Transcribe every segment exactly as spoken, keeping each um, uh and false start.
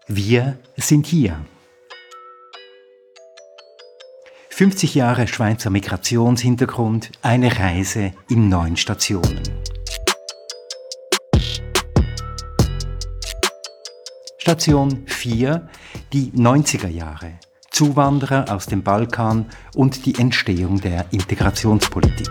Wir sind hier. fünfzig Jahre Schweizer Migrationshintergrund, eine Reise in neun Stationen. Station vier, die neunziger Jahre. Zuwanderer aus dem Balkan und die Entstehung der Integrationspolitik.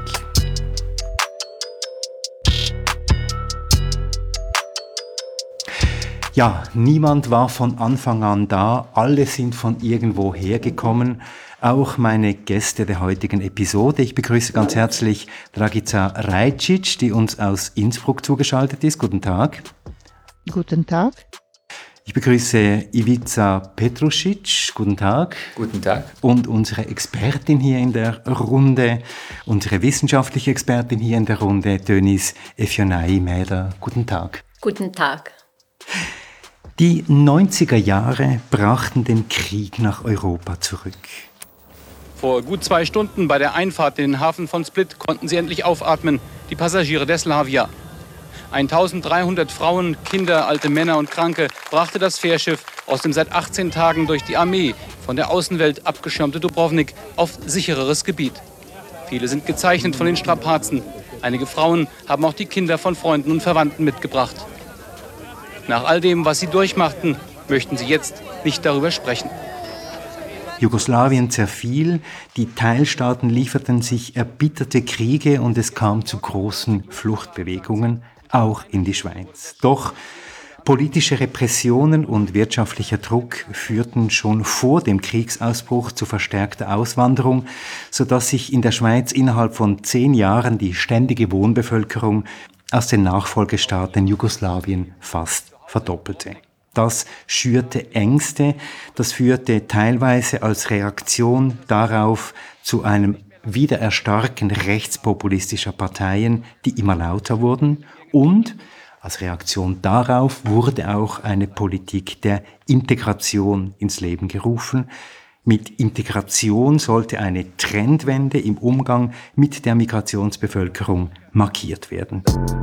Ja, niemand war von Anfang an da, alle sind von irgendwo hergekommen, auch meine Gäste der heutigen Episode. Ich begrüße ganz herzlich Dragica Rajcic, die uns aus Innsbruck zugeschaltet ist. Guten Tag. Guten Tag. Ich begrüße Ivica Petrušić. Guten Tag. Guten Tag. Und unsere Expertin hier in der Runde, unsere wissenschaftliche Expertin hier in der Runde, Dönis Efionai-Mäder. Guten Tag. Guten Tag. Die neunziger Jahre brachten den Krieg nach Europa zurück. Vor gut zwei Stunden bei der Einfahrt in den Hafen von Split konnten sie endlich aufatmen, die Passagiere der Slavia. eintausenddreihundert Frauen, Kinder, alte Männer und Kranke brachte das Fährschiff aus dem seit achtzehn Tagen durch die Armee von der Außenwelt abgeschirmte Dubrovnik auf sichereres Gebiet. Viele sind gezeichnet von den Strapazen. Einige Frauen haben auch die Kinder von Freunden und Verwandten mitgebracht. Nach all dem, was sie durchmachten, möchten sie jetzt nicht darüber sprechen. Jugoslawien zerfiel, die Teilstaaten lieferten sich erbitterte Kriege und es kam zu großen Fluchtbewegungen, auch in die Schweiz. Doch politische Repressionen und wirtschaftlicher Druck führten schon vor dem Kriegsausbruch zu verstärkter Auswanderung, sodass sich in der Schweiz innerhalb von zehn Jahren die ständige Wohnbevölkerung aus den Nachfolgestaaten Jugoslawien fast verdoppelte. Das schürte Ängste, das führte teilweise als Reaktion darauf zu einem Wiedererstarken rechtspopulistischer Parteien, die immer lauter wurden, und als Reaktion darauf wurde auch eine Politik der Integration ins Leben gerufen. Mit Integration sollte eine Trendwende im Umgang mit der Migrationsbevölkerung markiert werden.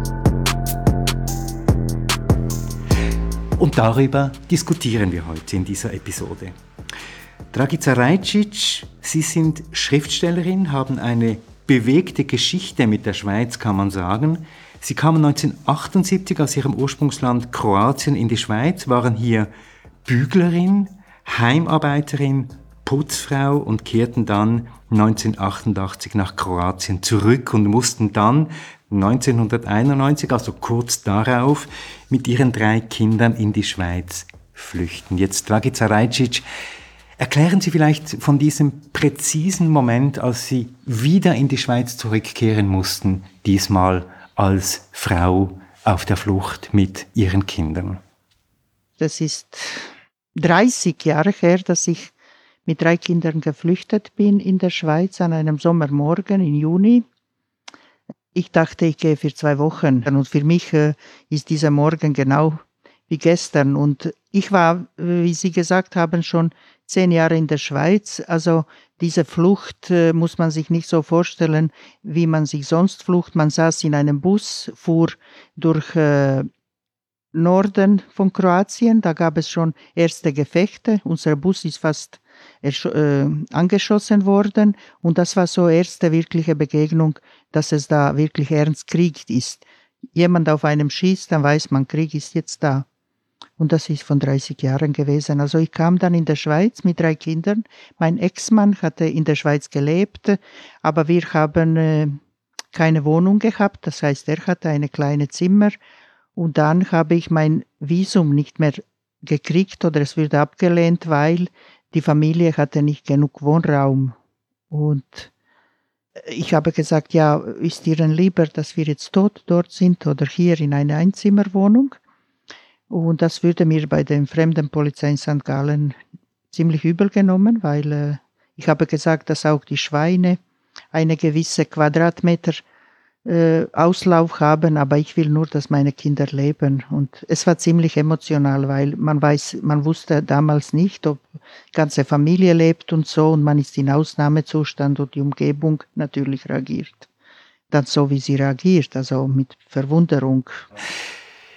Und darüber diskutieren wir heute in dieser Episode. Dragica Rajcic, Sie sind Schriftstellerin, haben eine bewegte Geschichte mit der Schweiz, kann man sagen. Sie kamen neunzehnhundertachtundsiebzig aus Ihrem Ursprungsland Kroatien in die Schweiz, waren hier Büglerin, Heimarbeiterin, Putzfrau und kehrten dann neunzehnhundertachtundachtzig nach Kroatien zurück und mussten dann neunzehnhunderteinundneunzig, also kurz darauf, mit ihren drei Kindern in die Schweiz flüchten. Jetzt, Dragica Rajcic, erklären Sie vielleicht von diesem präzisen Moment, als Sie wieder in die Schweiz zurückkehren mussten, diesmal als Frau auf der Flucht mit Ihren Kindern. Das ist dreißig Jahre her, dass ich mit drei Kindern geflüchtet bin in der Schweiz an einem Sommermorgen im Juni. Ich dachte, ich gehe für zwei Wochen. Und für mich äh, ist dieser Morgen genau wie gestern. Und ich war, wie Sie gesagt haben, schon zehn Jahre in der Schweiz. Also diese Flucht äh, muss man sich nicht so vorstellen, wie man sich sonst flucht. Man saß in einem Bus, fuhr durch äh, Norden von Kroatien. Da gab es schon erste Gefechte. Unser Bus ist fast Äh, angeschossen worden, und das war so erste wirkliche Begegnung, dass es da wirklich ernst Krieg ist. Jemand auf einem schießt, dann weiß man, Krieg ist jetzt da. Und das ist von dreißig Jahren gewesen. Also ich kam dann in der Schweiz mit drei Kindern. Mein Ex-Mann hatte in der Schweiz gelebt, aber wir haben äh, keine Wohnung gehabt. Das heißt, er hatte eine kleine Zimmer, und dann habe ich mein Visum nicht mehr gekriegt oder es wurde abgelehnt, weil die Familie hatte nicht genug Wohnraum. Und ich habe gesagt, ja, ist Ihnen lieber, dass wir jetzt tot dort sind oder hier in einer Einzimmerwohnung? Und das würde mir bei der Fremdenpolizei in Sankt Gallen ziemlich übel genommen, weil äh, ich habe gesagt, dass auch die Schweine eine gewisse Quadratmeter äh, Auslauf haben, aber ich will nur, dass meine Kinder leben. Und es war ziemlich emotional, weil man weiß, man wusste damals nicht, ob die ganze Familie lebt und so, und man ist in Ausnahmezustand und die Umgebung natürlich reagiert. Dann so, wie sie reagiert, also mit Verwunderung.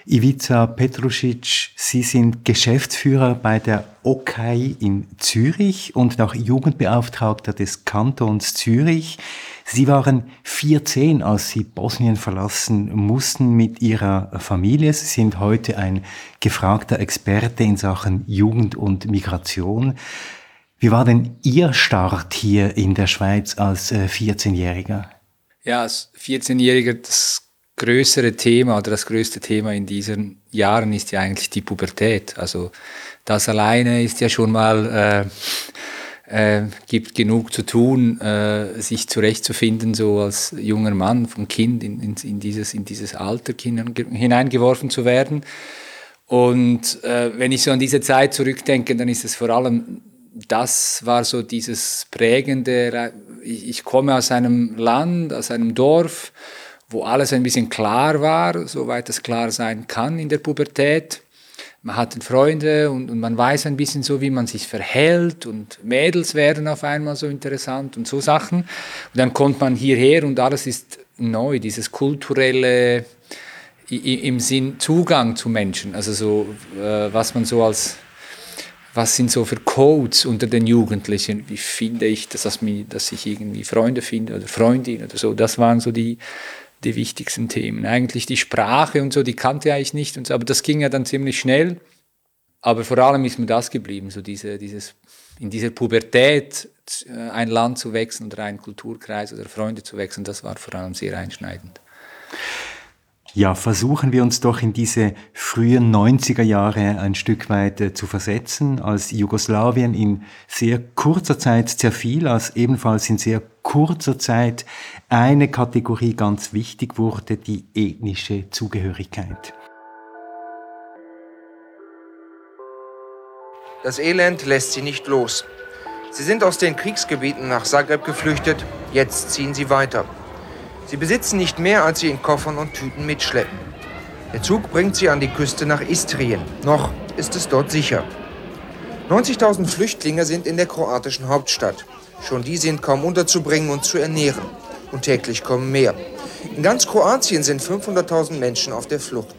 Ivica Petrušić, Sie sind Geschäftsführer bei der O K A I in Zürich und auch Jugendbeauftragter des Kantons Zürich. Sie waren vierzehn, als Sie Bosnien verlassen mussten mit Ihrer Familie. Sie sind heute ein gefragter Experte in Sachen Jugend und Migration. Wie war denn Ihr Start hier in der Schweiz als vierzehnjähriger? Ja, als vierzehnjähriger, das größere Thema oder das größte Thema in diesen Jahren ist ja eigentlich die Pubertät. Also das alleine ist ja schon mal, äh, äh, gibt genug zu tun, äh, sich zurechtzufinden, so als junger Mann, vom Kind in, in, in, dieses, in dieses Alter hineingeworfen zu werden. Und äh, wenn ich so an diese Zeit zurückdenke, dann ist es vor allem, das war so dieses prägende, ich, ich komme aus einem Land, aus einem Dorf, wo alles ein bisschen klar war, soweit es klar sein kann in der Pubertät. Man hat Freunde und, und man weiß ein bisschen so, wie man sich verhält und Mädels werden auf einmal so interessant und so Sachen. Und dann kommt man hierher und alles ist neu, dieses kulturelle im Sinn Zugang zu Menschen, also so, äh, was man so als, was sind so für Codes unter den Jugendlichen, wie finde ich, dass, das mir, dass ich irgendwie Freunde finde oder Freundin oder so, das waren so die die wichtigsten Themen. Eigentlich die Sprache und so, die kannte ich nicht, und so, aber das ging ja dann ziemlich schnell. Aber vor allem ist mir das geblieben, so diese, dieses, in dieser Pubertät ein Land zu wechseln oder einen Kulturkreis oder Freunde zu wechseln, das war vor allem sehr einschneidend. Ja, versuchen wir uns doch in diese frühen neunziger Jahre ein Stück weit äh, zu versetzen, als Jugoslawien in sehr kurzer Zeit zerfiel, als ebenfalls in sehr kurzer Zeit eine Kategorie ganz wichtig wurde, die ethnische Zugehörigkeit. Das Elend lässt sie nicht los. Sie sind aus den Kriegsgebieten nach Zagreb geflüchtet, jetzt ziehen sie weiter. Sie besitzen nicht mehr, als sie in Koffern und Tüten mitschleppen. Der Zug bringt sie an die Küste nach Istrien. Noch ist es dort sicher. neunzigtausend Flüchtlinge sind in der kroatischen Hauptstadt. Schon die sind kaum unterzubringen und zu ernähren. Und täglich kommen mehr. In ganz Kroatien sind fünfhunderttausend Menschen auf der Flucht.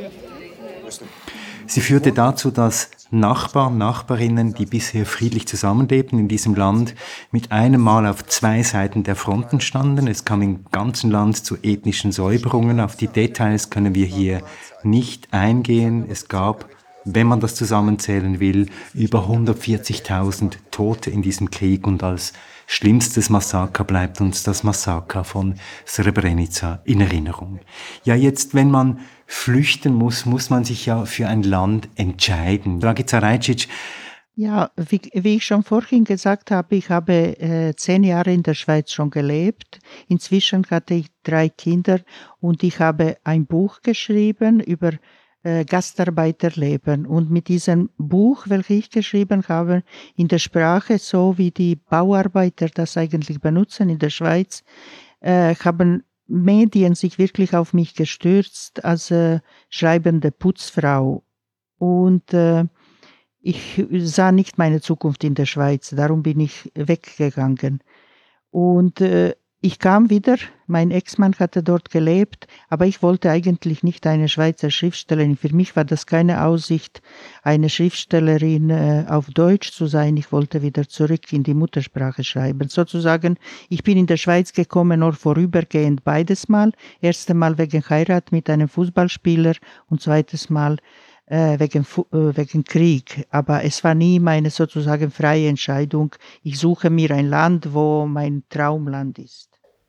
Sie führte dazu, dass Nachbarn, Nachbarinnen, die bisher friedlich zusammenlebten in diesem Land, mit einem Mal auf zwei Seiten der Fronten standen. Es kam im ganzen Land zu ethnischen Säuberungen. Auf die Details können wir hier nicht eingehen. Es gab, wenn man das zusammenzählen will, über hundertvierzigtausend Tote in diesem Krieg, und als schlimmstes Massaker bleibt uns das Massaker von Srebrenica in Erinnerung. Ja, jetzt, wenn man flüchten muss, muss man sich ja für ein Land entscheiden. Dragica Rajic. Ja, wie, wie ich schon vorhin gesagt habe, ich habe äh, zehn Jahre in der Schweiz schon gelebt. Inzwischen hatte ich drei Kinder und ich habe ein Buch geschrieben über äh, Gastarbeiterleben. Und mit diesem Buch, welches ich geschrieben habe, in der Sprache, so wie die Bauarbeiter das eigentlich benutzen in der Schweiz, äh, haben Medien sich wirklich auf mich gestürzt als äh, schreibende Putzfrau. Und äh, ich sah nicht meine Zukunft in der Schweiz, darum bin ich weggegangen. Und äh, ich kam wieder, mein Ex-Mann hatte dort gelebt, aber ich wollte eigentlich nicht eine Schweizer Schriftstellerin. Für mich war das keine Aussicht, eine Schriftstellerin äh, auf Deutsch zu sein. Ich wollte wieder zurück in die Muttersprache schreiben. Sozusagen, ich bin in der Schweiz gekommen, nur vorübergehend beides Mal. Erstes Mal wegen Heirat mit einem Fußballspieler und zweites Mal äh, wegen, äh, wegen Krieg. Aber es war nie meine sozusagen freie Entscheidung. Ich suche mir ein Land, wo mein Traumland ist.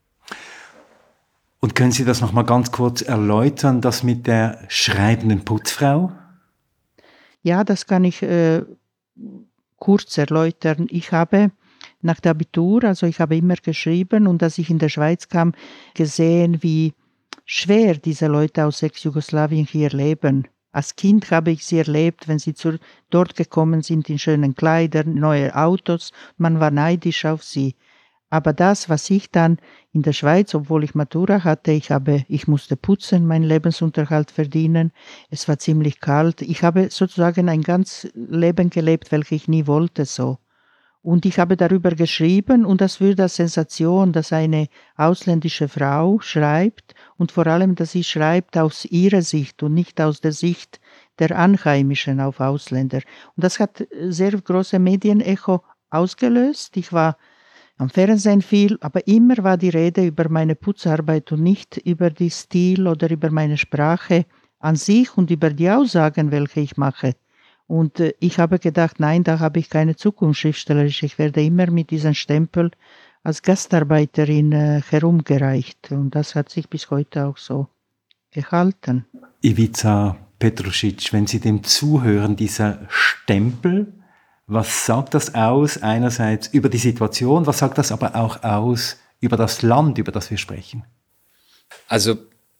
Und können Sie das noch mal ganz kurz erläutern, das mit der schreibenden Putzfrau? Ja, das kann ich äh, kurz erläutern. Ich habe nach dem Abitur, also ich habe immer geschrieben, und als ich in der Schweiz kam, gesehen, wie schwer diese Leute aus Ex-Jugoslawien hier leben. Als Kind habe ich sie erlebt, wenn sie zu, dort gekommen sind in schönen Kleidern, neue Autos. Man war neidisch auf sie. Aber das, was ich dann in der Schweiz, obwohl ich Matura hatte, ich habe, ich musste putzen, meinen Lebensunterhalt verdienen. Es war ziemlich kalt. Ich habe sozusagen ein ganz Leben gelebt, welches ich nie wollte, so. Und ich habe darüber geschrieben und das wird als Sensation, dass eine ausländische Frau schreibt und vor allem, dass sie schreibt aus ihrer Sicht und nicht aus der Sicht der Einheimischen auf Ausländer. Und das hat sehr große Medienecho ausgelöst. Ich war am Fernsehen viel, aber immer war die Rede über meine Putzarbeit und nicht über den Stil oder über meine Sprache an sich und über die Aussagen, welche ich mache. Und äh, ich habe gedacht, nein, da habe ich keine Zukunft schriftstellerisch. Ich werde immer mit diesem Stempel als Gastarbeiterin äh, herumgereicht. Und das hat sich bis heute auch so gehalten. Ivica Petrušić, wenn Sie dem zuhören, dieser Stempel, was sagt das aus einerseits über die Situation, was sagt das aber auch aus über das Land, über das wir sprechen? Also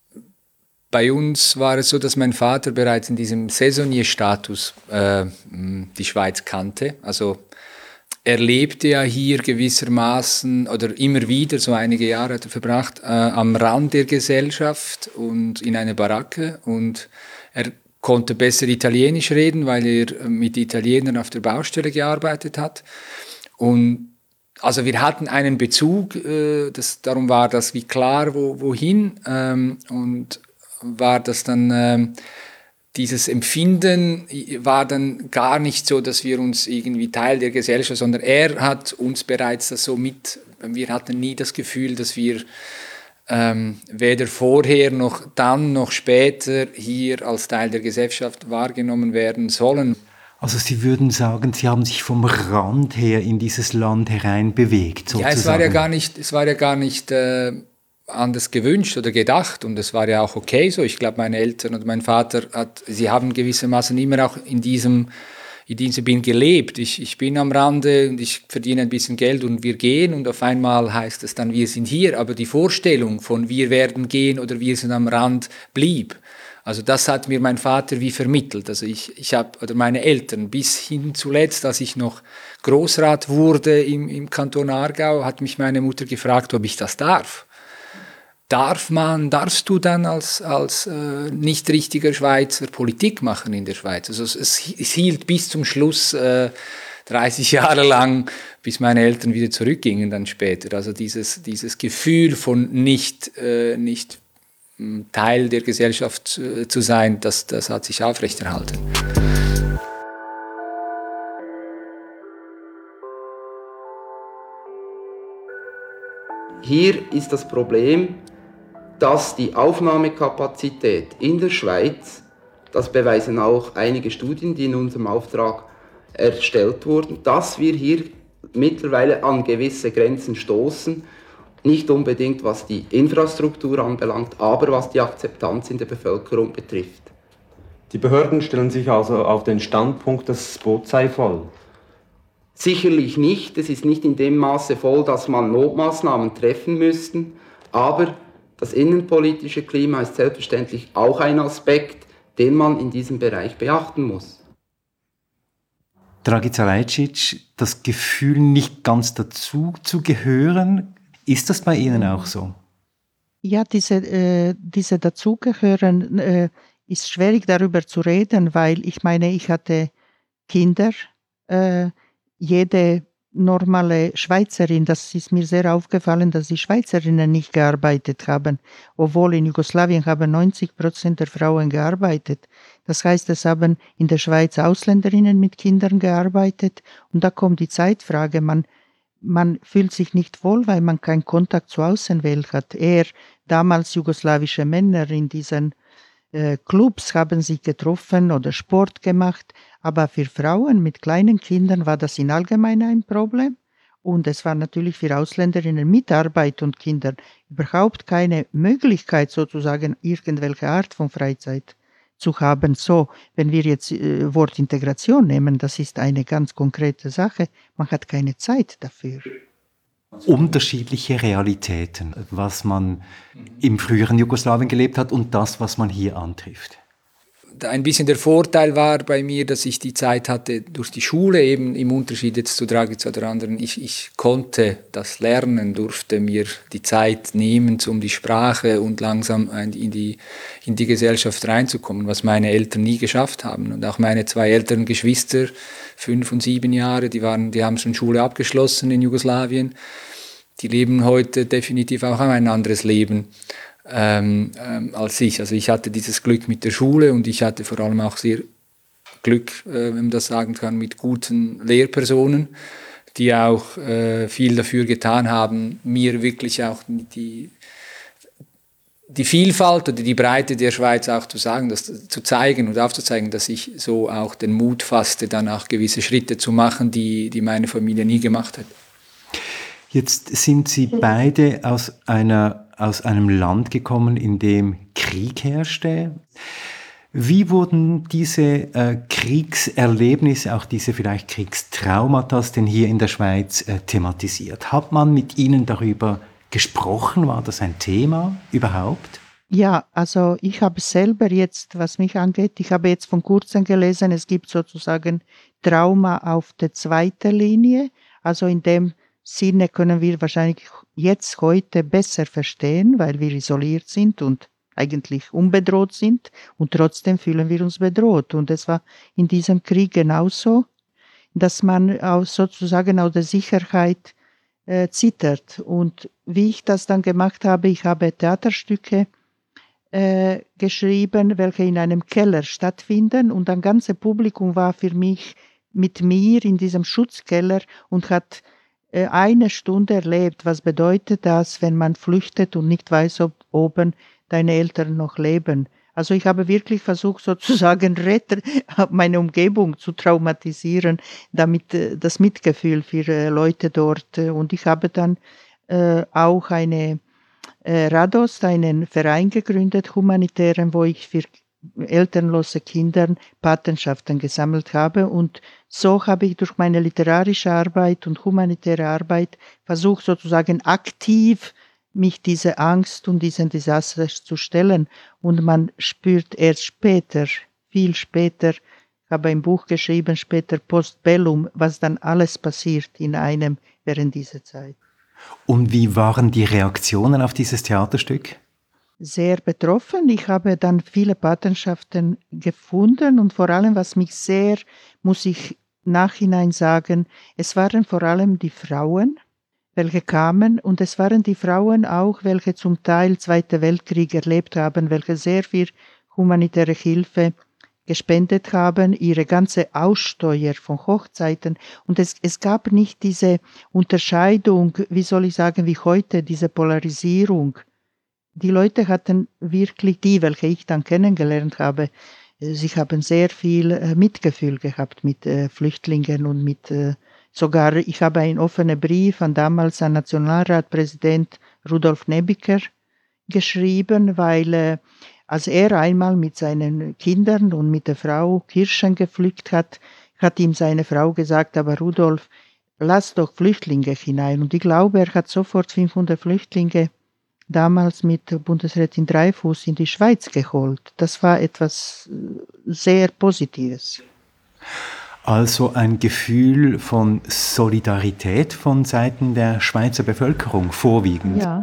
bei uns war es so, dass mein Vater bereits in diesem Saisonierstatus äh, die Schweiz kannte. Also er lebte ja hier gewissermaßen oder immer wieder, so einige Jahre hat er verbracht, äh, am Rand der Gesellschaft und in einer Baracke. Und er konnte besser Italienisch reden, weil er mit Italienern auf der Baustelle gearbeitet hat. Und also wir hatten einen Bezug, äh, das, darum war das wie klar, wo, wohin. Ähm, und war das dann, äh, dieses Empfinden war dann gar nicht so, dass wir uns irgendwie Teil der Gesellschaft, sondern er hat uns bereits das so mit, wir hatten nie das Gefühl, dass wir ähm, weder vorher noch dann noch später hier als Teil der Gesellschaft wahrgenommen werden sollen. Also Sie würden sagen, Sie haben sich vom Rand her in dieses Land herein bewegt, sozusagen. Ja, es war ja gar nicht, es war ja gar nicht äh, anders gewünscht oder gedacht und es war ja auch okay so. Ich glaube, meine Eltern und mein Vater, hat, sie haben gewissermaßen immer auch in diesem, in diesem Bin gelebt. Ich, ich bin am Rande und ich verdiene ein bisschen Geld und wir gehen und auf einmal heißt es dann, wir sind hier. Aber die Vorstellung von wir werden gehen oder wir sind am Rand blieb. Also das hat mir mein Vater wie vermittelt. Also ich, ich habe, oder meine Eltern, bis hin zuletzt, als ich noch Grossrat wurde im, im Kanton Aargau, hat mich meine Mutter gefragt, ob ich das darf. Darf man, darfst du dann als, als äh, nicht richtiger Schweizer Politik machen in der Schweiz? Also es, es hielt bis zum Schluss äh, dreißig Jahre lang, bis meine Eltern wieder zurückgingen dann später. Also dieses, dieses Gefühl von nicht, äh, nicht Teil der Gesellschaft äh, zu sein, das, das hat sich aufrechterhalten. Hier ist das Problem, dass die Aufnahmekapazität in der Schweiz, das beweisen auch einige Studien, die in unserem Auftrag erstellt wurden, dass wir hier mittlerweile an gewisse Grenzen stoßen, nicht unbedingt was die Infrastruktur anbelangt, aber was die Akzeptanz in der Bevölkerung betrifft. Die Behörden stellen sich also auf den Standpunkt, das Boot sei voll. Sicherlich nicht, es ist nicht in dem Maße voll, dass man Notmaßnahmen treffen müsste, aber das innenpolitische Klima ist selbstverständlich auch ein Aspekt, den man in diesem Bereich beachten muss. Dragica Rajčić, das Gefühl, nicht ganz dazu zu gehören, ist das bei Ihnen auch so? Ja, diese, äh, diese Dazugehören äh, ist schwierig darüber zu reden, weil ich meine, ich hatte Kinder, äh, jede normale Schweizerin, das ist mir sehr aufgefallen, dass die Schweizerinnen nicht gearbeitet haben, obwohl in Jugoslawien haben neunzig Prozent der Frauen gearbeitet. Das heißt, es haben in der Schweiz Ausländerinnen mit Kindern gearbeitet und da kommt die Zeitfrage, man, man fühlt sich nicht wohl, weil man keinen Kontakt zur Außenwelt hat. Eher damals jugoslawische Männer in diesen äh, Clubs haben sich getroffen oder Sport gemacht, aber für Frauen mit kleinen Kindern war das in allgemein ein Problem und es war natürlich für Ausländerinnen mit Arbeit und Kindern überhaupt keine Möglichkeit, sozusagen irgendwelche Art von Freizeit zu haben. So, wenn wir jetzt äh, Wort Integration nehmen, das ist eine ganz konkrete Sache, man hat keine Zeit dafür. Unterschiedliche Realitäten, was man im früheren Jugoslawien gelebt hat und das, was man hier antrifft. ein bisschen der Vorteil war bei mir, dass ich die Zeit hatte durch die Schule, eben im Unterschied jetzt zu Dragica oder anderen. Ich, ich konnte das lernen, durfte mir die Zeit nehmen, um die Sprache und langsam in die, in die Gesellschaft reinzukommen, was meine Eltern nie geschafft haben. Und auch meine zwei älteren Geschwister, fünf und sieben Jahre, die, waren, die haben schon Schule abgeschlossen in Jugoslawien. Die leben heute definitiv auch ein anderes Leben. Ähm, ähm, als ich. Also ich hatte dieses Glück mit der Schule und ich hatte vor allem auch sehr Glück, äh, wenn man das sagen kann, mit guten Lehrpersonen, die auch äh, viel dafür getan haben, mir wirklich auch die, die Vielfalt oder die Breite der Schweiz auch zu sagen, das zu zeigen und aufzuzeigen, dass ich so auch den Mut fasste, dann auch gewisse Schritte zu machen, die, die meine Familie nie gemacht hat. Jetzt sind Sie beide aus einer aus einem Land gekommen, in dem Krieg herrschte. Wie wurden diese äh, Kriegserlebnisse, auch diese vielleicht Kriegstraumata, denn hier in der Schweiz äh, thematisiert? Hat man mit Ihnen darüber gesprochen? War das ein Thema überhaupt? Ja, also ich habe selber jetzt, was mich angeht, ich habe jetzt von kurzem gelesen, es gibt sozusagen Trauma auf der zweiten Linie. Also in dem Sinne können wir wahrscheinlich jetzt heute besser verstehen, weil wir isoliert sind und eigentlich unbedroht sind und trotzdem fühlen wir uns bedroht. Und es war in diesem Krieg genauso, dass man auch sozusagen aus der Sicherheit äh, zittert. Und wie ich das dann gemacht habe, ich habe Theaterstücke äh, geschrieben, welche in einem Keller stattfinden und ein ganzes Publikum war für mich mit mir in diesem Schutzkeller und hat eine Stunde erlebt, was bedeutet das, wenn man flüchtet und nicht weiß, ob oben deine Eltern noch leben. Also ich habe wirklich versucht, sozusagen Retter, meine Umgebung zu traumatisieren, damit das Mitgefühl für Leute dort. Und ich habe dann äh, auch eine äh, Radost, einen Verein gegründet, humanitären, wo ich für elternlose Kindern Patenschaften gesammelt habe und so habe ich durch meine literarische Arbeit und humanitäre Arbeit versucht sozusagen aktiv mich diese Angst und diesen Desaster zu stellen und man spürt erst später, viel später, ich habe ein Buch geschrieben, später Postbellum, was dann alles passiert in einem während dieser Zeit. Und wie waren die Reaktionen auf dieses Theaterstück? Sehr betroffen. Ich habe dann viele Patenschaften gefunden und vor allem, was mich sehr, muss ich nachhinein sagen, es waren vor allem die Frauen, welche kamen und es waren die Frauen auch, welche zum Teil Zweiten Weltkrieg erlebt haben, welche sehr viel humanitäre Hilfe gespendet haben, ihre ganze Aussteuer von Hochzeiten und es, es gab nicht diese Unterscheidung, wie soll ich sagen, wie heute, diese Polarisierung. Die Leute hatten wirklich, die, welche ich dann kennengelernt habe, sie haben sehr viel Mitgefühl gehabt mit äh, Flüchtlingen und mit, äh, sogar, ich habe einen offenen Brief an damals an Nationalratpräsident Rudolf Nebiker geschrieben, weil äh, als er einmal mit seinen Kindern und mit der Frau Kirschen gepflückt hat, hat ihm seine Frau gesagt, aber Rudolf, lass doch Flüchtlinge hinein. Und ich glaube, er hat sofort fünfhundert Flüchtlinge damals mit Bundesrätin Dreyfus in die Schweiz geholt. Das war etwas sehr Positives. Also ein Gefühl von Solidarität von Seiten der Schweizer Bevölkerung vorwiegend. Ja.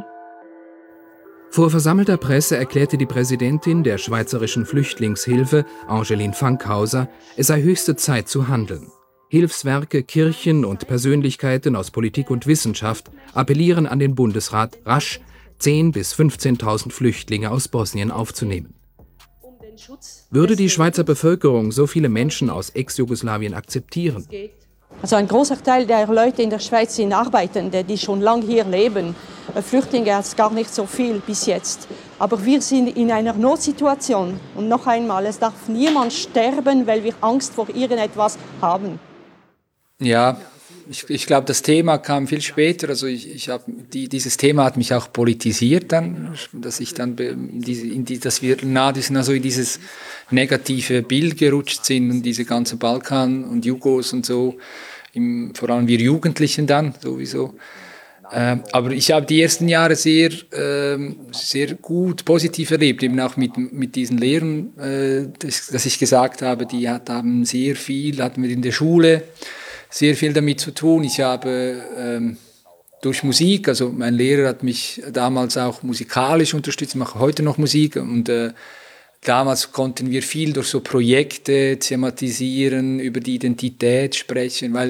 Vor versammelter Presse erklärte die Präsidentin der Schweizerischen Flüchtlingshilfe, Angeline Fankhauser, es sei höchste Zeit zu handeln. Hilfswerke, Kirchen und Persönlichkeiten aus Politik und Wissenschaft appellieren an den Bundesrat, rasch zehntausend bis fünfzehntausend Flüchtlinge aus Bosnien aufzunehmen. Würde die Schweizer Bevölkerung so viele Menschen aus Ex-Jugoslawien akzeptieren? Also ein großer Teil der Leute in der Schweiz sind Arbeitende, die schon lange hier leben. Flüchtlinge hat es gar nicht so viel bis jetzt. Aber wir sind in einer Notsituation. Und noch einmal, es darf niemand sterben, weil wir Angst vor irgendetwas haben. Ja, ich, ich glaube, das Thema kam viel später. Also ich, ich hab, die, dieses Thema hat mich auch politisiert dann, dass ich dann in diese, in die, dass wir nah also in dieses negative Bild gerutscht sind und diese ganze Balkan und Jugos und so, im, vor allem wir Jugendlichen dann sowieso. Ähm, aber ich habe die ersten Jahre sehr, ähm, sehr gut, positiv erlebt, eben auch mit, mit diesen Lehrern, äh, das, dass ich gesagt habe, die hat, haben sehr viel, hatten wir in der Schule sehr viel damit zu tun. Ich habe ähm, durch Musik, also mein Lehrer hat mich damals auch musikalisch unterstützt, ich mache heute noch Musik und äh, damals konnten wir viel durch so Projekte thematisieren, über die Identität sprechen, weil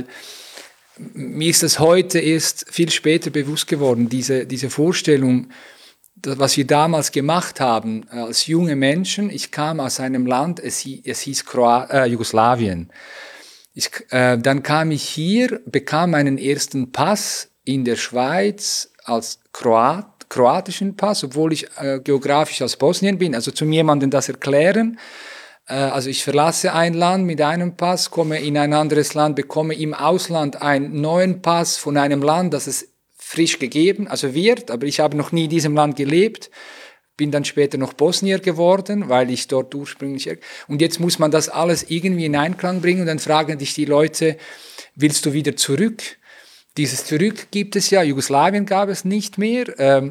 mir ist das heute erst viel später bewusst geworden, diese, diese Vorstellung, das, was wir damals gemacht haben als junge Menschen. Ich kam aus einem Land, es, es hieß Kroat, äh, Jugoslawien. Ich, äh, dann kam ich hier, bekam meinen ersten Pass in der Schweiz als Kroat, kroatischen Pass, obwohl ich äh, geografisch aus Bosnien bin. Also zum jemandem das erklären. Also ich verlasse ein Land mit einem Pass, komme in ein anderes Land, bekomme im Ausland einen neuen Pass von einem Land, das es frisch gegeben, also wird, aber ich habe noch nie in diesem Land gelebt, bin dann später noch Bosnier geworden, weil ich dort ursprünglich... Und jetzt muss man das alles irgendwie in Einklang bringen und dann fragen dich die Leute, willst du wieder zurück? Dieses Zurück gibt es ja, Jugoslawien gab es nicht mehr, ähm,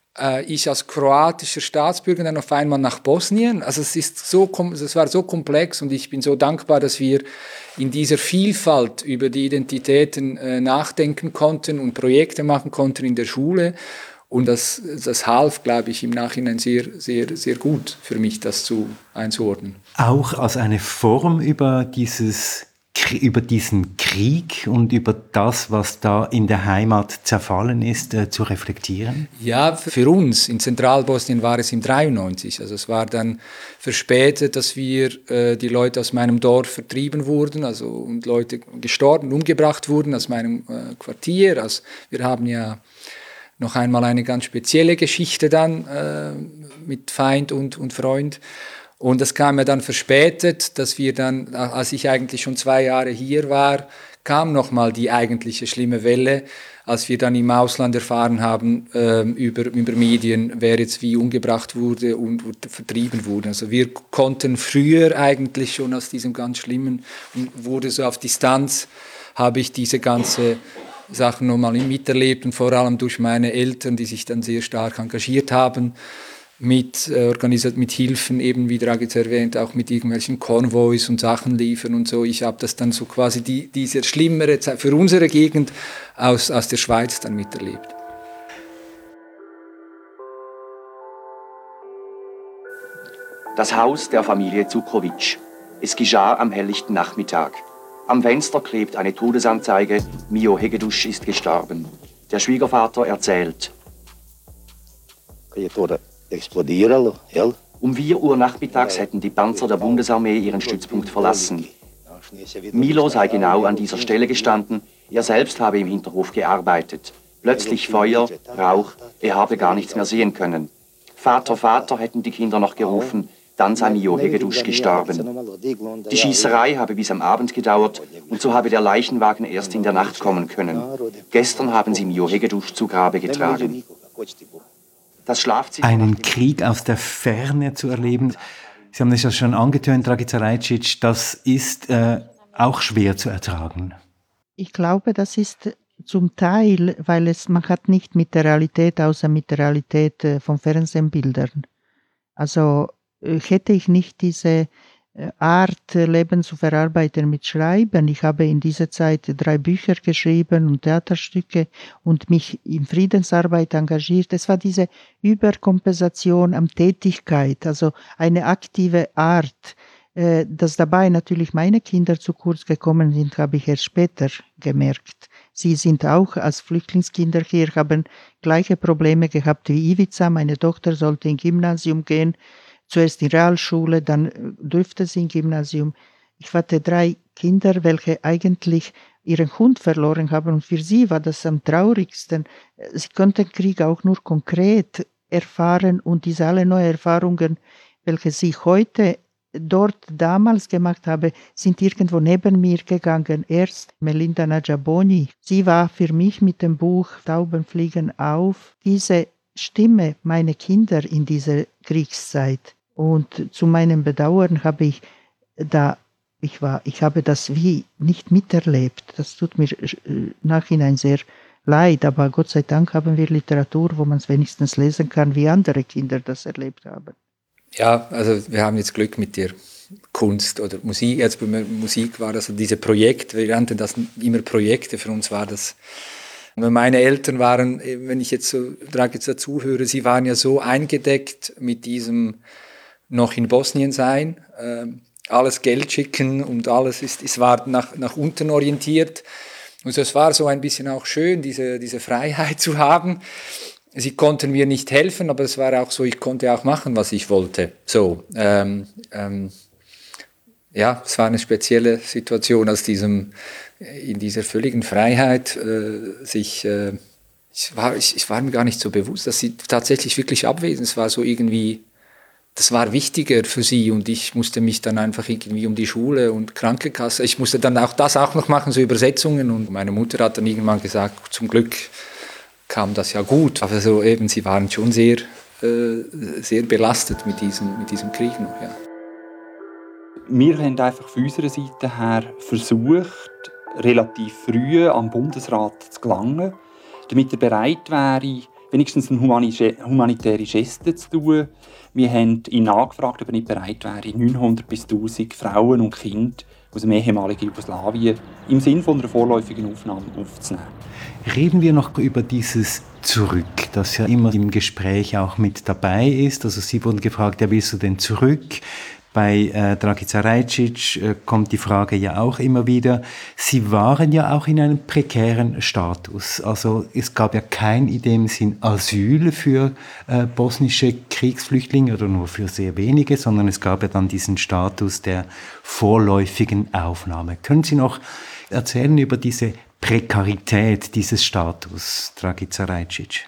ich als kroatischer Staatsbürger dann auf einmal nach Bosnien. Also es ist so, es war so komplex und ich bin so dankbar, dass wir in dieser Vielfalt über die Identitäten äh, nachdenken konnten und Projekte machen konnten in der Schule. Und das, das half, glaube ich, im Nachhinein sehr, sehr, sehr gut für mich, das zu einzuordnen. Auch als eine Form über dieses über diesen Krieg und über das, was da in der Heimat zerfallen ist, äh, zu reflektieren? Ja, für uns in Zentralbosnien war es im dreiundneunzig. Also es war dann verspätet, dass wir äh, die Leute aus meinem Dorf vertrieben wurden, also und Leute gestorben, umgebracht wurden aus meinem äh, Quartier. Also wir haben ja noch einmal eine ganz spezielle Geschichte dann äh, mit Feind und, und Freund. Und das kam ja dann verspätet, dass wir dann, als ich eigentlich schon zwei Jahre hier war, kam nochmal die eigentliche schlimme Welle, als wir dann im Ausland erfahren haben äh, über, über Medien, wer jetzt wie umgebracht wurde und, und vertrieben wurde. Also wir konnten früher eigentlich schon aus diesem ganz Schlimmen und wurde so auf Distanz, habe ich diese ganze Sachen nochmal miterlebt und vor allem durch meine Eltern, die sich dann sehr stark engagiert haben, mit äh, organisiert mit Hilfen, eben wie Dragic erwähnt, auch mit irgendwelchen Konvois und Sachen liefern und so. Ich habe das dann so quasi die, diese schlimmere Zeit für unsere Gegend aus, aus der Schweiz dann miterlebt. Das Haus der Familie Zukrowitsch. Es geschah am helllichten Nachmittag. Am Fenster klebt eine Todesanzeige, Mio Hegedus ist gestorben. Der Schwiegervater erzählt. Um vier Uhr nachmittags hätten die Panzer der Bundesarmee ihren Stützpunkt verlassen. Milo sei genau an dieser Stelle gestanden, er selbst habe im Hinterhof gearbeitet. Plötzlich Feuer, Rauch, er habe gar nichts mehr sehen können. Vater, Vater hätten die Kinder noch gerufen, dann sei Mio Hegedus gestorben. Die Schießerei habe bis am Abend gedauert und so habe der Leichenwagen erst in der Nacht kommen können. Gestern haben sie Mio Hegedus zu Grabe getragen. Das Schlafzimmer Einen Krieg aus der Ferne zu erleben, Sie haben es ja schon angetönt, Dragica Rajic, das ist äh, auch schwer zu ertragen. Ich glaube, das ist zum Teil, weil es, man hat nicht mit der Realität, außer mit der Realität äh, von Fernsehbildern. Also äh, hätte ich nicht diese äh, Art, äh, Leben zu verarbeiten mit Schreiben. Ich habe in dieser Zeit drei Bücher geschrieben und Theaterstücke und mich in Friedensarbeit engagiert. Es war diese Überkompensation an Tätigkeit, also eine aktive Art. Äh, dass dabei natürlich meine Kinder zu kurz gekommen sind, habe ich erst später gemerkt. Sie sind auch als Flüchtlingskinder hier, haben gleiche Probleme gehabt wie Ivica. Meine Tochter sollte in Gymnasium gehen, zuerst in Realschule, dann durfte sie in Gymnasium. Ich hatte drei Kinder, welche eigentlich ihren Hund verloren haben und für sie war das am traurigsten. Sie konnten Krieg auch nur konkret erfahren und diese alle neuen Erfahrungen, welche sie heute dort damals gemacht habe, sind irgendwo neben mir gegangen. Erst Melinda Najaboni. Sie war für mich mit dem Buch Tauben fliegen auf diese Stimme meiner Kinder in dieser Kriegszeit. Und zu meinem Bedauern habe ich da, ich war, ich habe das wie nicht miterlebt. Das tut mir nachhinein sehr Leid, aber Gott sei Dank haben wir Literatur, wo man es wenigstens lesen kann, wie andere Kinder das erlebt haben. Ja, also wir haben jetzt Glück mit der Kunst oder Musik. Jetzt bei Musik war das also diese Projekte, wir nannten das immer Projekte, für uns war das. Meine Eltern waren, wenn ich jetzt so jetzt dazu höre, sie waren ja so eingedeckt mit diesem noch in Bosnien sein, äh, alles Geld schicken und alles ist, es war nach, nach unten orientiert. Und es war so ein bisschen auch schön, diese, diese Freiheit zu haben. Sie konnten mir nicht helfen, aber es war auch so, ich konnte auch machen, was ich wollte. So, ähm, ähm, ja, es war eine spezielle Situation aus diesem, in dieser völligen Freiheit, äh, sich, äh, ich war, ich, ich war mir gar nicht so bewusst, dass sie tatsächlich wirklich abwesend, es war so irgendwie, das war wichtiger für sie und ich musste mich dann einfach irgendwie um die Schule und Krankenkasse, ich musste dann auch das auch noch machen, so Übersetzungen und meine Mutter hat dann irgendwann gesagt, zum Glück kam das ja gut, aber so eben, sie waren schon sehr, äh, sehr belastet mit diesem, mit diesem Krieg noch, ja. Wir haben einfach von unserer Seite her versucht, relativ früh am Bundesrat zu gelangen, damit er bereit wäre, wenigstens eine humanitäre Geste zu tun. Wir haben ihn angefragt, ob er nicht bereit wäre, neunhundert bis tausend Frauen und Kinder aus dem ehemaligen Jugoslawien im Sinne von einer vorläufigen Aufnahme aufzunehmen. Reden wir noch über dieses Zurück, das ja immer im Gespräch auch mit dabei ist. Also Sie wurden gefragt, ja, willst du denn zurück? Bei äh, Dragica Rajic äh, kommt die Frage ja auch immer wieder. Sie waren ja auch in einem prekären Status. Also es gab ja kein in dem Sinn Asyl für äh, bosnische Kriegsflüchtlinge oder nur für sehr wenige, sondern es gab ja dann diesen Status der vorläufigen Aufnahme. Können Sie noch erzählen über diese Prekarität dieses Status, Dragica Rajic?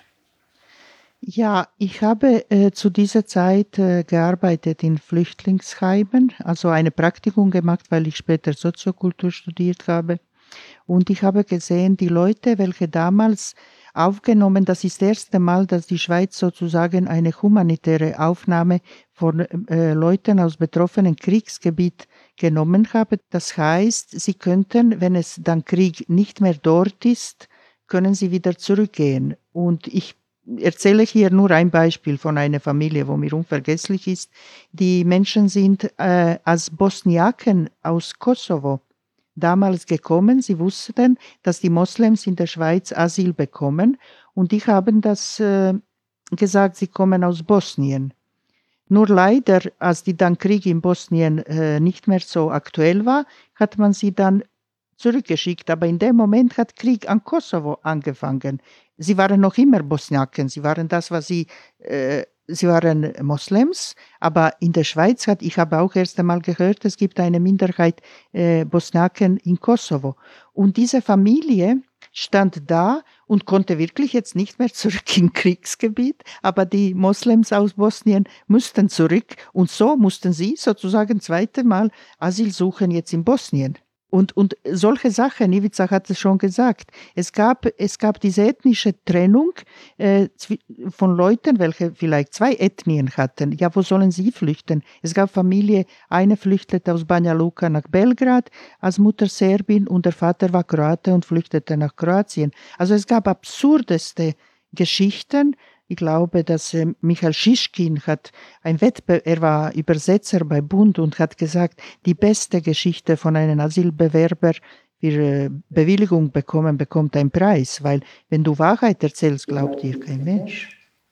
Ja, ich habe äh, zu dieser Zeit äh, gearbeitet in Flüchtlingsheimen, also eine Praktikum gemacht, weil ich später Soziokultur studiert habe. Und ich habe gesehen, die Leute, welche damals aufgenommen, das ist das erste Mal, dass die Schweiz sozusagen eine humanitäre Aufnahme von äh, Leuten aus betroffenen Kriegsgebiet genommen habe. Das heißt, sie könnten, wenn es dann Krieg nicht mehr dort ist, können sie wieder zurückgehen. Und ich erzähle hier nur ein Beispiel von einer Familie, wo mir unvergesslich ist. Die Menschen sind äh, als Bosniaken aus Kosovo damals gekommen. Sie wussten, dass die Moslems in der Schweiz Asyl bekommen. Und die haben das äh, gesagt, sie kommen aus Bosnien. Nur leider, als die dann Krieg in Bosnien äh, nicht mehr so aktuell war, hat man sie dann zurückgeschickt. Aber in dem Moment hat Krieg an Kosovo angefangen. Sie waren noch immer Bosniaken, sie waren das, was sie, äh, sie waren Moslems, aber in der Schweiz hat, ich habe auch erst einmal gehört, es gibt eine Minderheit äh, Bosniaken in Kosovo. Und diese Familie stand da und konnte wirklich jetzt nicht mehr zurück im Kriegsgebiet, aber die Moslems aus Bosnien mussten zurück und so mussten sie sozusagen zweite Mal Asyl suchen jetzt in Bosnien. Und, und solche Sachen, Ivica hat es schon gesagt, es gab, es gab diese ethnische Trennung äh, von Leuten, welche vielleicht zwei Ethnien hatten. Ja, wo sollen sie flüchten? Es gab Familie, eine flüchtete aus Banja Luka nach Belgrad, als Mutter Serbin und der Vater war Kroate und flüchtete nach Kroatien. Also es gab absurdeste Geschichten. Ich glaube, dass äh, Michael Schischkin hat ein Wettbewerb, er war Übersetzer bei Bund und hat gesagt, die beste Geschichte von einem Asylbewerber für äh, Bewilligung bekommen, bekommt einen Preis, weil wenn du Wahrheit erzählst, glaubt dir kein Mensch.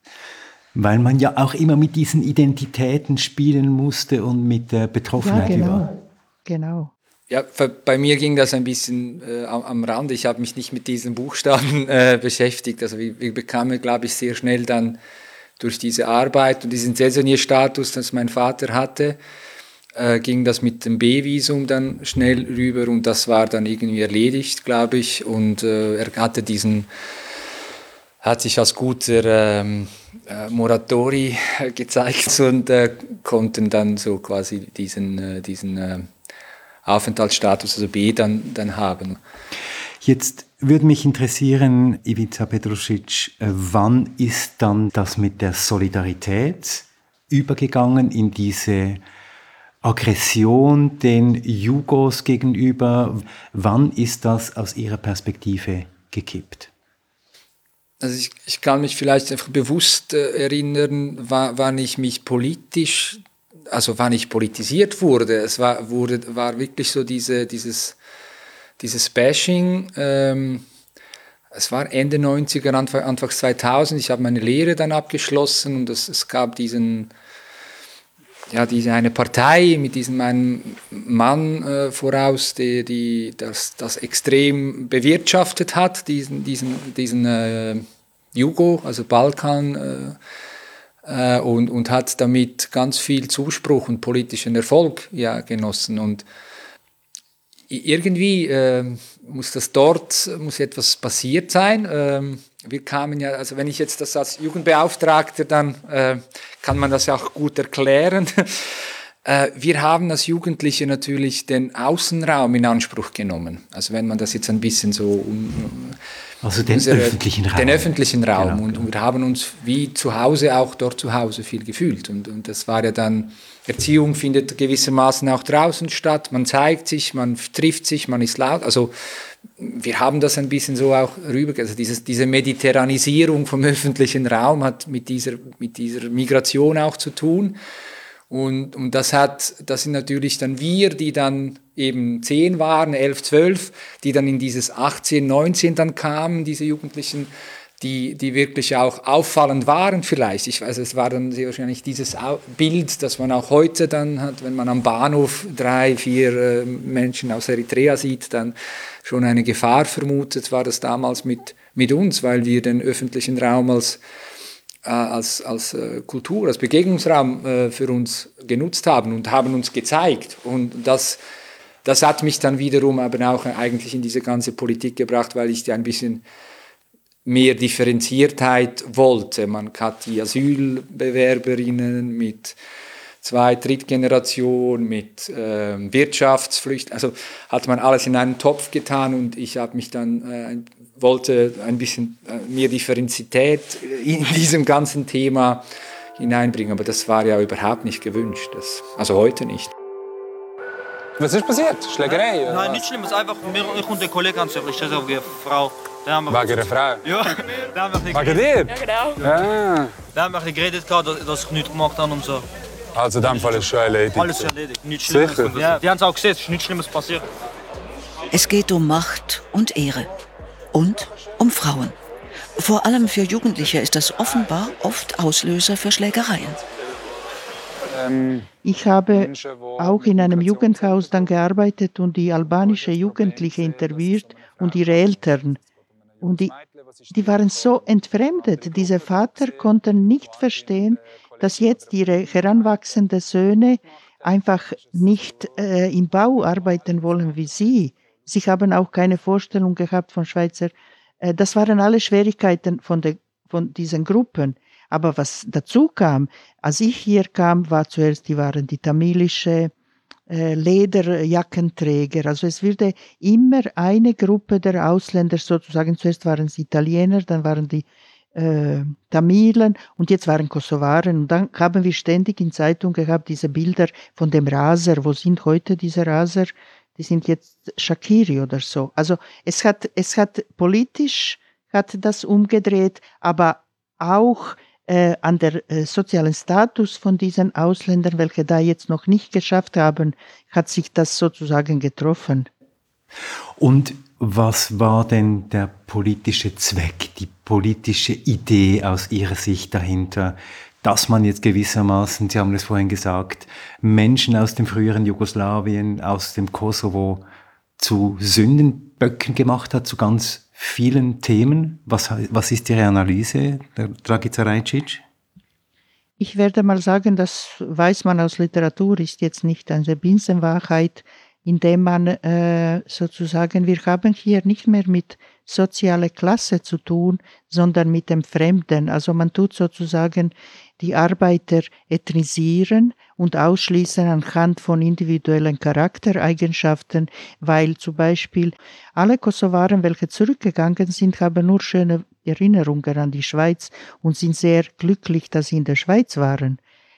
Weil man ja auch immer mit diesen Identitäten spielen musste und mit der Betroffenheit. Ja, genau. Über. genau. Ja, bei mir ging das ein bisschen äh, am Rand. Ich habe mich nicht mit diesen Buchstaben äh, beschäftigt. Also wir, wir bekamen, glaube ich, sehr schnell dann durch diese Arbeit und diesen Saisonierstatus, das mein Vater hatte, äh, ging das mit dem B-Visum dann schnell rüber und das war dann irgendwie erledigt, glaube ich. Und äh, er hatte diesen, hat sich als guter ähm, äh, Moratori äh, gezeigt und äh, konnten dann so quasi diesen, äh, diesen äh, Aufenthaltsstatus, also B, dann, dann haben. Jetzt würde mich interessieren, Ivica Petrušić, wann ist dann das mit der Solidarität übergegangen in diese Aggression den Jugos gegenüber? Wann ist das aus Ihrer Perspektive gekippt? Also ich, ich kann mich vielleicht einfach bewusst äh, erinnern, wann, wann ich mich politisch, also wann ich politisiert wurde. Es war, wurde, war wirklich so diese, dieses, dieses Bashing. Ähm, es war Ende neunziger, Anfang, Anfang zweitausend. Ich habe meine Lehre dann abgeschlossen und es, es gab diesen, ja, diese eine Partei mit diesem einen Mann äh, voraus, die, die das, das extrem bewirtschaftet hat, diesen, diesen, diesen äh, Jugo, also Balkan, äh, äh, und, und hat damit ganz viel Zuspruch und politischen Erfolg ja, genossen. Und irgendwie äh, muss das dort, muss etwas passiert sein. Ähm, wir kamen ja, also wenn ich jetzt das als Jugendbeauftragter, dann äh, kann man das ja auch gut erklären. äh, wir haben als Jugendliche natürlich den Außenraum in Anspruch genommen. Also wenn man das jetzt ein bisschen so... Um, also den unsere, öffentlichen Raum. Den öffentlichen Raum. Genau, und, genau. und wir haben uns wie zu Hause, auch dort zu Hause viel gefühlt. Und, und das war ja dann... Erziehung findet gewissermaßen auch draußen statt. Man zeigt sich, man trifft sich, man ist laut. Also wir haben das ein bisschen so auch rüber. Also dieses, diese Mediterranisierung vom öffentlichen Raum hat mit dieser, mit dieser Migration auch zu tun. Und, und das hat, das sind natürlich dann wir, die dann eben zehn waren, elf, zwölf, die dann in dieses achtzehn, neunzehn dann kamen, diese Jugendlichen, die, die wirklich auch auffallend waren vielleicht. Ich weiß, es war dann sehr wahrscheinlich dieses Bild, das man auch heute dann hat, wenn man am Bahnhof drei, vier äh, Menschen aus Eritrea sieht, dann schon eine Gefahr vermutet, war das damals mit, mit uns, weil wir den öffentlichen Raum als, äh, als, als äh, Kultur, als Begegnungsraum äh, für uns genutzt haben und haben uns gezeigt. Und das, das hat mich dann wiederum aber auch eigentlich in diese ganze Politik gebracht, weil ich die ein bisschen mehr Differenziertheit wollte. Man hat die Asylbewerberinnen mit Zwei-, Drittgeneration, mit äh, Wirtschaftsflüchtlingen, also hat man alles in einen Topf getan und ich habe mich dann, äh, wollte ein bisschen äh, mehr Differenzität in diesem ganzen Thema hineinbringen, aber das war ja überhaupt nicht gewünscht, das, also heute nicht. Was ist passiert? Schlägerei? Nein, nein, nichts Schlimmes, einfach mir, ich und der Kollege haben sich geschlagen auf die Frau. Wegen einer Frau? Ja, da haben wir Wegen dir? Ja, genau. Ja. Da haben wir geredet, dass, dass ich nichts gemacht habe und so. Also in dem Fall ist schon erledigt? Alles erledigt, nichts Schlimmes. Sicher? Ja, die haben es auch gesehen, es ist nichts Schlimmes passiert. Es geht um Macht und Ehre. Und um Frauen. Vor allem für Jugendliche ist das offenbar oft Auslöser für Schlägereien. Ich habe auch in einem Jugendhaus dann gearbeitet und die albanische Jugendliche interviewt und ihre Eltern. Und die, die waren so entfremdet. Diese Vater konnten nicht verstehen, dass jetzt ihre heranwachsenden Söhne einfach nicht äh, im Bau arbeiten wollen wie sie. Sie haben auch keine Vorstellung gehabt von Schweizer. Äh, das waren alle Schwierigkeiten von, der, von diesen Gruppen. Aber was dazu kam, als ich hier kam, war zuerst, die waren die tamilische äh, Lederjackenträger. Also es wurde immer eine Gruppe der Ausländer sozusagen, zuerst waren es Italiener, dann waren die äh, Tamilen und jetzt waren Kosovaren. Und dann haben wir ständig in Zeitung gehabt, diese Bilder von dem Raser. Wo sind heute diese Raser? Die sind jetzt Shakiri oder so. Also es hat, es hat politisch hat das umgedreht, aber auch Äh, an der äh, sozialen Status von diesen Ausländern, welche da jetzt noch nicht geschafft haben, hat sich das sozusagen getroffen. Und was war denn der politische Zweck, die politische Idee aus Ihrer Sicht dahinter, dass man jetzt gewissermaßen, Sie haben es vorhin gesagt, Menschen aus dem früheren Jugoslawien, aus dem Kosovo zu Sündenböcken gemacht hat, zu ganz vielen Themen? Was, was ist Ihre Analyse, Dragica Rajčić? Ich werde mal sagen, das weiß man aus Literatur, ist jetzt nicht eine Binsenwahrheit, indem man äh, sozusagen, wir haben hier nicht mehr mit sozialer Klasse zu tun, sondern mit dem Fremden. Also man tut sozusagen die Arbeiter ethnisieren und ausschließen anhand von individuellen Charaktereigenschaften, weil zum Beispiel alle Kosovaren, welche zurückgegangen sind, haben nur schöne Erinnerungen an die Schweiz und sind sehr glücklich, dass sie in der Schweiz waren.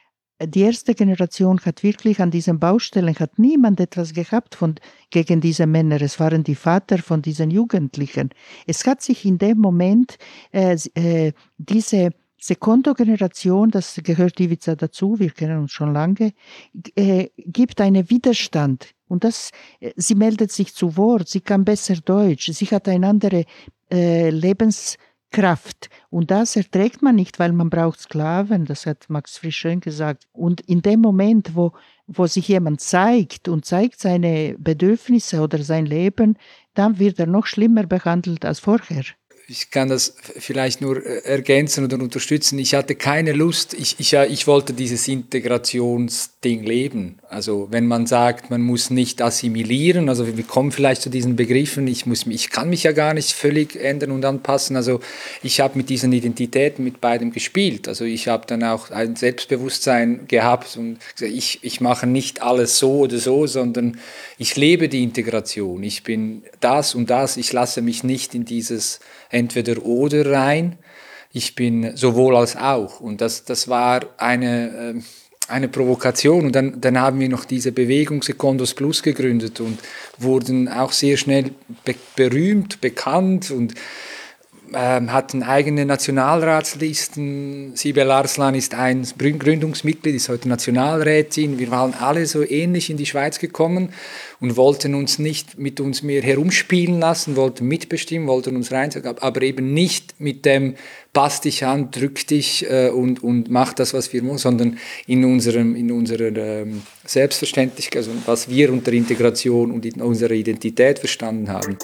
die erste Generation hat wirklich an diesen Baustellen, hat niemand etwas gehabt von, gegen diese Männer. Es waren die Väter von diesen Jugendlichen. Es hat sich in dem Moment äh, äh, diese Sekondo-Generation, das gehört Ivica dazu, wir kennen uns schon lange, äh, gibt einen Widerstand. Und das, äh, sie meldet sich zu Wort, sie kann besser Deutsch, sie hat eine andere äh, Lebenskraft. Und das erträgt man nicht, weil man braucht Sklaven, das hat Max Frisch schön gesagt. Und in dem Moment, wo, wo sich jemand zeigt und zeigt seine Bedürfnisse oder sein Leben, dann wird er noch schlimmer behandelt als vorher. Ich kann das vielleicht nur ergänzen oder unterstützen. Ich hatte keine Lust, ich, ich, ich wollte dieses Integrationsding leben. Also wenn man sagt, man muss nicht assimilieren, also wir kommen vielleicht zu diesen Begriffen, ich, muss, ich kann mich ja gar nicht völlig ändern und anpassen. Also ich habe mit diesen Identitäten mit beidem gespielt. Also ich habe dann auch ein Selbstbewusstsein gehabt und gesagt, ich, ich mache nicht alles so oder so, sondern ich lebe die Integration. Ich bin das und das, ich lasse mich nicht in dieses entweder oder rein. Ich bin sowohl als auch. Und das, das war eine, eine Provokation. Und dann, dann haben wir noch diese Bewegung Secondos Plus gegründet und wurden auch sehr schnell be- berühmt, bekannt und ähm, hatten eigene Nationalratslisten. Sibel Arslan ist ein Gründungsmitglied, ist heute Nationalrätin. Wir waren alle so ähnlich in die Schweiz gekommen und wollten uns nicht mit uns mehr herumspielen lassen, wollten mitbestimmen, wollten uns reinsagen, aber eben nicht mit dem pass dich an, drück dich äh, und, und mach das, was wir wollen, sondern in unserem in unserer ähm, Selbstverständlichkeit, also was wir unter Integration und in unserer Identität verstanden haben.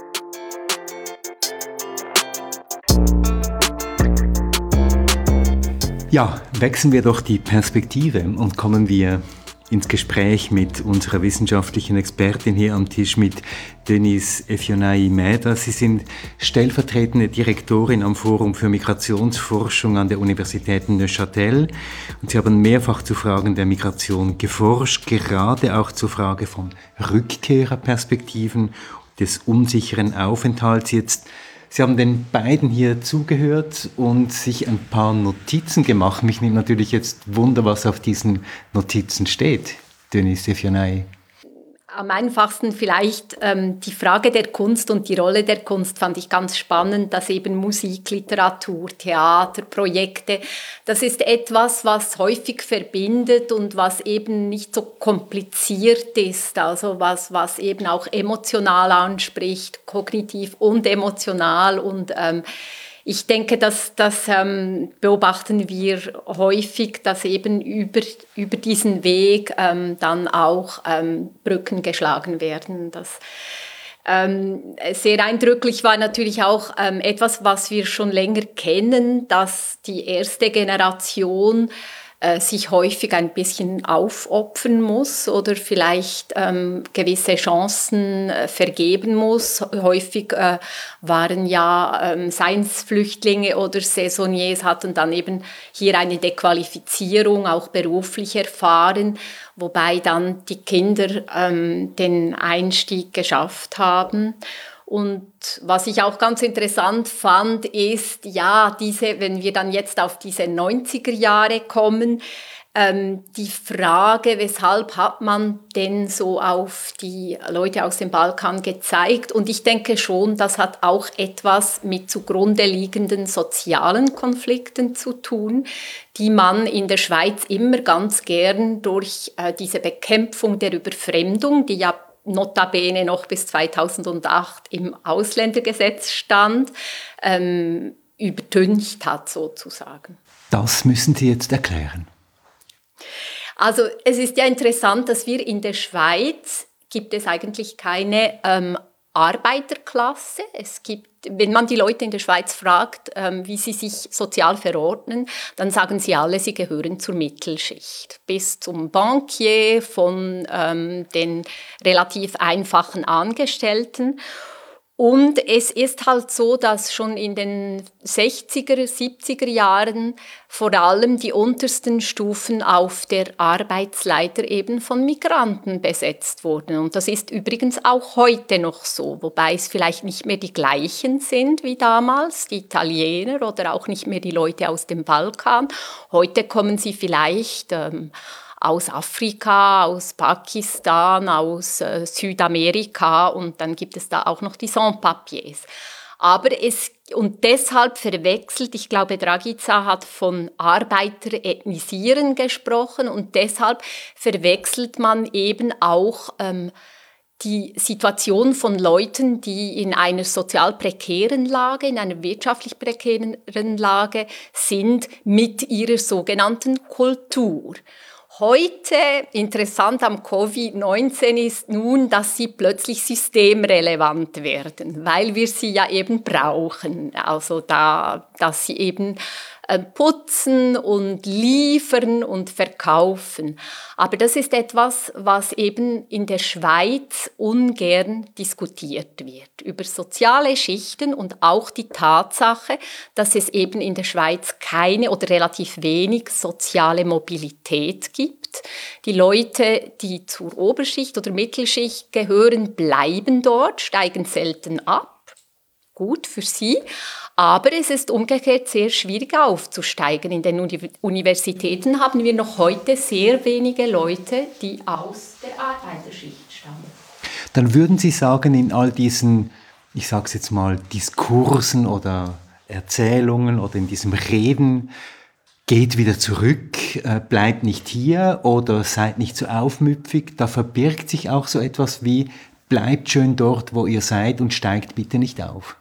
Ja, wechseln wir doch die Perspektive und kommen wir ins Gespräch mit unserer wissenschaftlichen Expertin hier am Tisch, mit Denise Efionayi-Mäder. Sie sind stellvertretende Direktorin am Forum für Migrationsforschung an der Universität Neuchâtel und Sie haben mehrfach zu Fragen der Migration geforscht, gerade auch zur Frage von Rückkehrerperspektiven, des unsicheren Aufenthalts. Jetzt Sie haben den beiden hier zugehört und sich ein paar Notizen gemacht. Mich nimmt natürlich jetzt Wunder, was auf diesen Notizen steht, Denise Efionayi. Am einfachsten vielleicht ähm, die Frage der Kunst und die Rolle der Kunst fand ich ganz spannend, dass eben Musik, Literatur, Theater, Projekte, das ist etwas, was häufig verbindet und was eben nicht so kompliziert ist, also was, was eben auch emotional anspricht, kognitiv und emotional und ähm, ich denke, das, das ähm, beobachten wir häufig, dass eben über, über diesen Weg ähm, dann auch ähm, Brücken geschlagen werden. Das, ähm, sehr eindrücklich war natürlich auch ähm, etwas, was wir schon länger kennen, dass die erste Generation äh, sich häufig ein bisschen aufopfern muss oder vielleicht ähm, gewisse Chancen äh, vergeben muss. Häufig äh, waren ja ähm, Seinsflüchtlinge oder Saisonniers, hatten dann eben hier eine Dequalifizierung, auch beruflich erfahren, wobei dann die Kinder ähm, den Einstieg geschafft haben. Und was ich auch ganz interessant fand, ist, ja, diese, wenn wir dann jetzt auf diese neunziger Jahre kommen, ähm, die Frage, weshalb hat man denn so auf die Leute aus dem Balkan gezeigt? Und ich denke schon, das hat auch etwas mit zugrunde liegenden sozialen Konflikten zu tun, die man in der Schweiz immer ganz gern durch äh, diese Bekämpfung der Überfremdung, die ja notabene noch bis zweitausendacht im Ausländergesetz stand, ähm, übertüncht hat sozusagen. Das müssen Sie jetzt erklären. Also es ist ja interessant, dass wir in der Schweiz, gibt es eigentlich keine ähm, Arbeiterklasse. Es gibt, wenn man die Leute in der Schweiz fragt, ähm, wie sie sich sozial verordnen, dann sagen sie alle, sie gehören zur Mittelschicht. Bis zum Bankier, von ähm, den relativ einfachen Angestellten. Und es ist halt so, dass schon in den sechziger, siebziger Jahren vor allem die untersten Stufen auf der Arbeitsleiter eben von Migranten besetzt wurden. Und das ist übrigens auch heute noch so, wobei es vielleicht nicht mehr die gleichen sind wie damals, die Italiener oder auch nicht mehr die Leute aus dem Balkan. Heute kommen sie vielleicht ähm, aus Afrika, aus Pakistan, aus äh, Südamerika und dann gibt es da auch noch die Sans-Papiers. Aber es, und deshalb verwechselt, ich glaube, Dragica hat von Arbeiter-ethnisieren gesprochen und deshalb verwechselt man eben auch ähm, die Situation von Leuten, die in einer sozial prekären Lage, in einer wirtschaftlich prekären Lage sind, mit ihrer sogenannten Kultur. Heute, interessant am Covid neunzehn ist nun, dass sie plötzlich systemrelevant werden, weil wir sie ja eben brauchen. Also da, dass sie eben putzen und liefern und verkaufen. Aber das ist etwas, was eben in der Schweiz ungern diskutiert wird. Über soziale Schichten und auch die Tatsache, dass es eben in der Schweiz keine oder relativ wenig soziale Mobilität gibt. Die Leute, die zur Oberschicht oder Mittelschicht gehören, bleiben dort, steigen selten ab. Gut für sie. Aber es ist umgekehrt sehr schwierig aufzusteigen. In den Uni- Universitäten haben wir noch heute sehr wenige Leute, die aus der Arbeiterschicht stammen. Dann würden Sie sagen, in all diesen, ich sage es jetzt mal, Diskursen oder Erzählungen oder in diesem Reden, geht wieder zurück, äh, bleibt nicht hier oder seid nicht so aufmüpfig, da verbirgt sich auch so etwas wie, bleibt schön dort, wo ihr seid und steigt bitte nicht auf.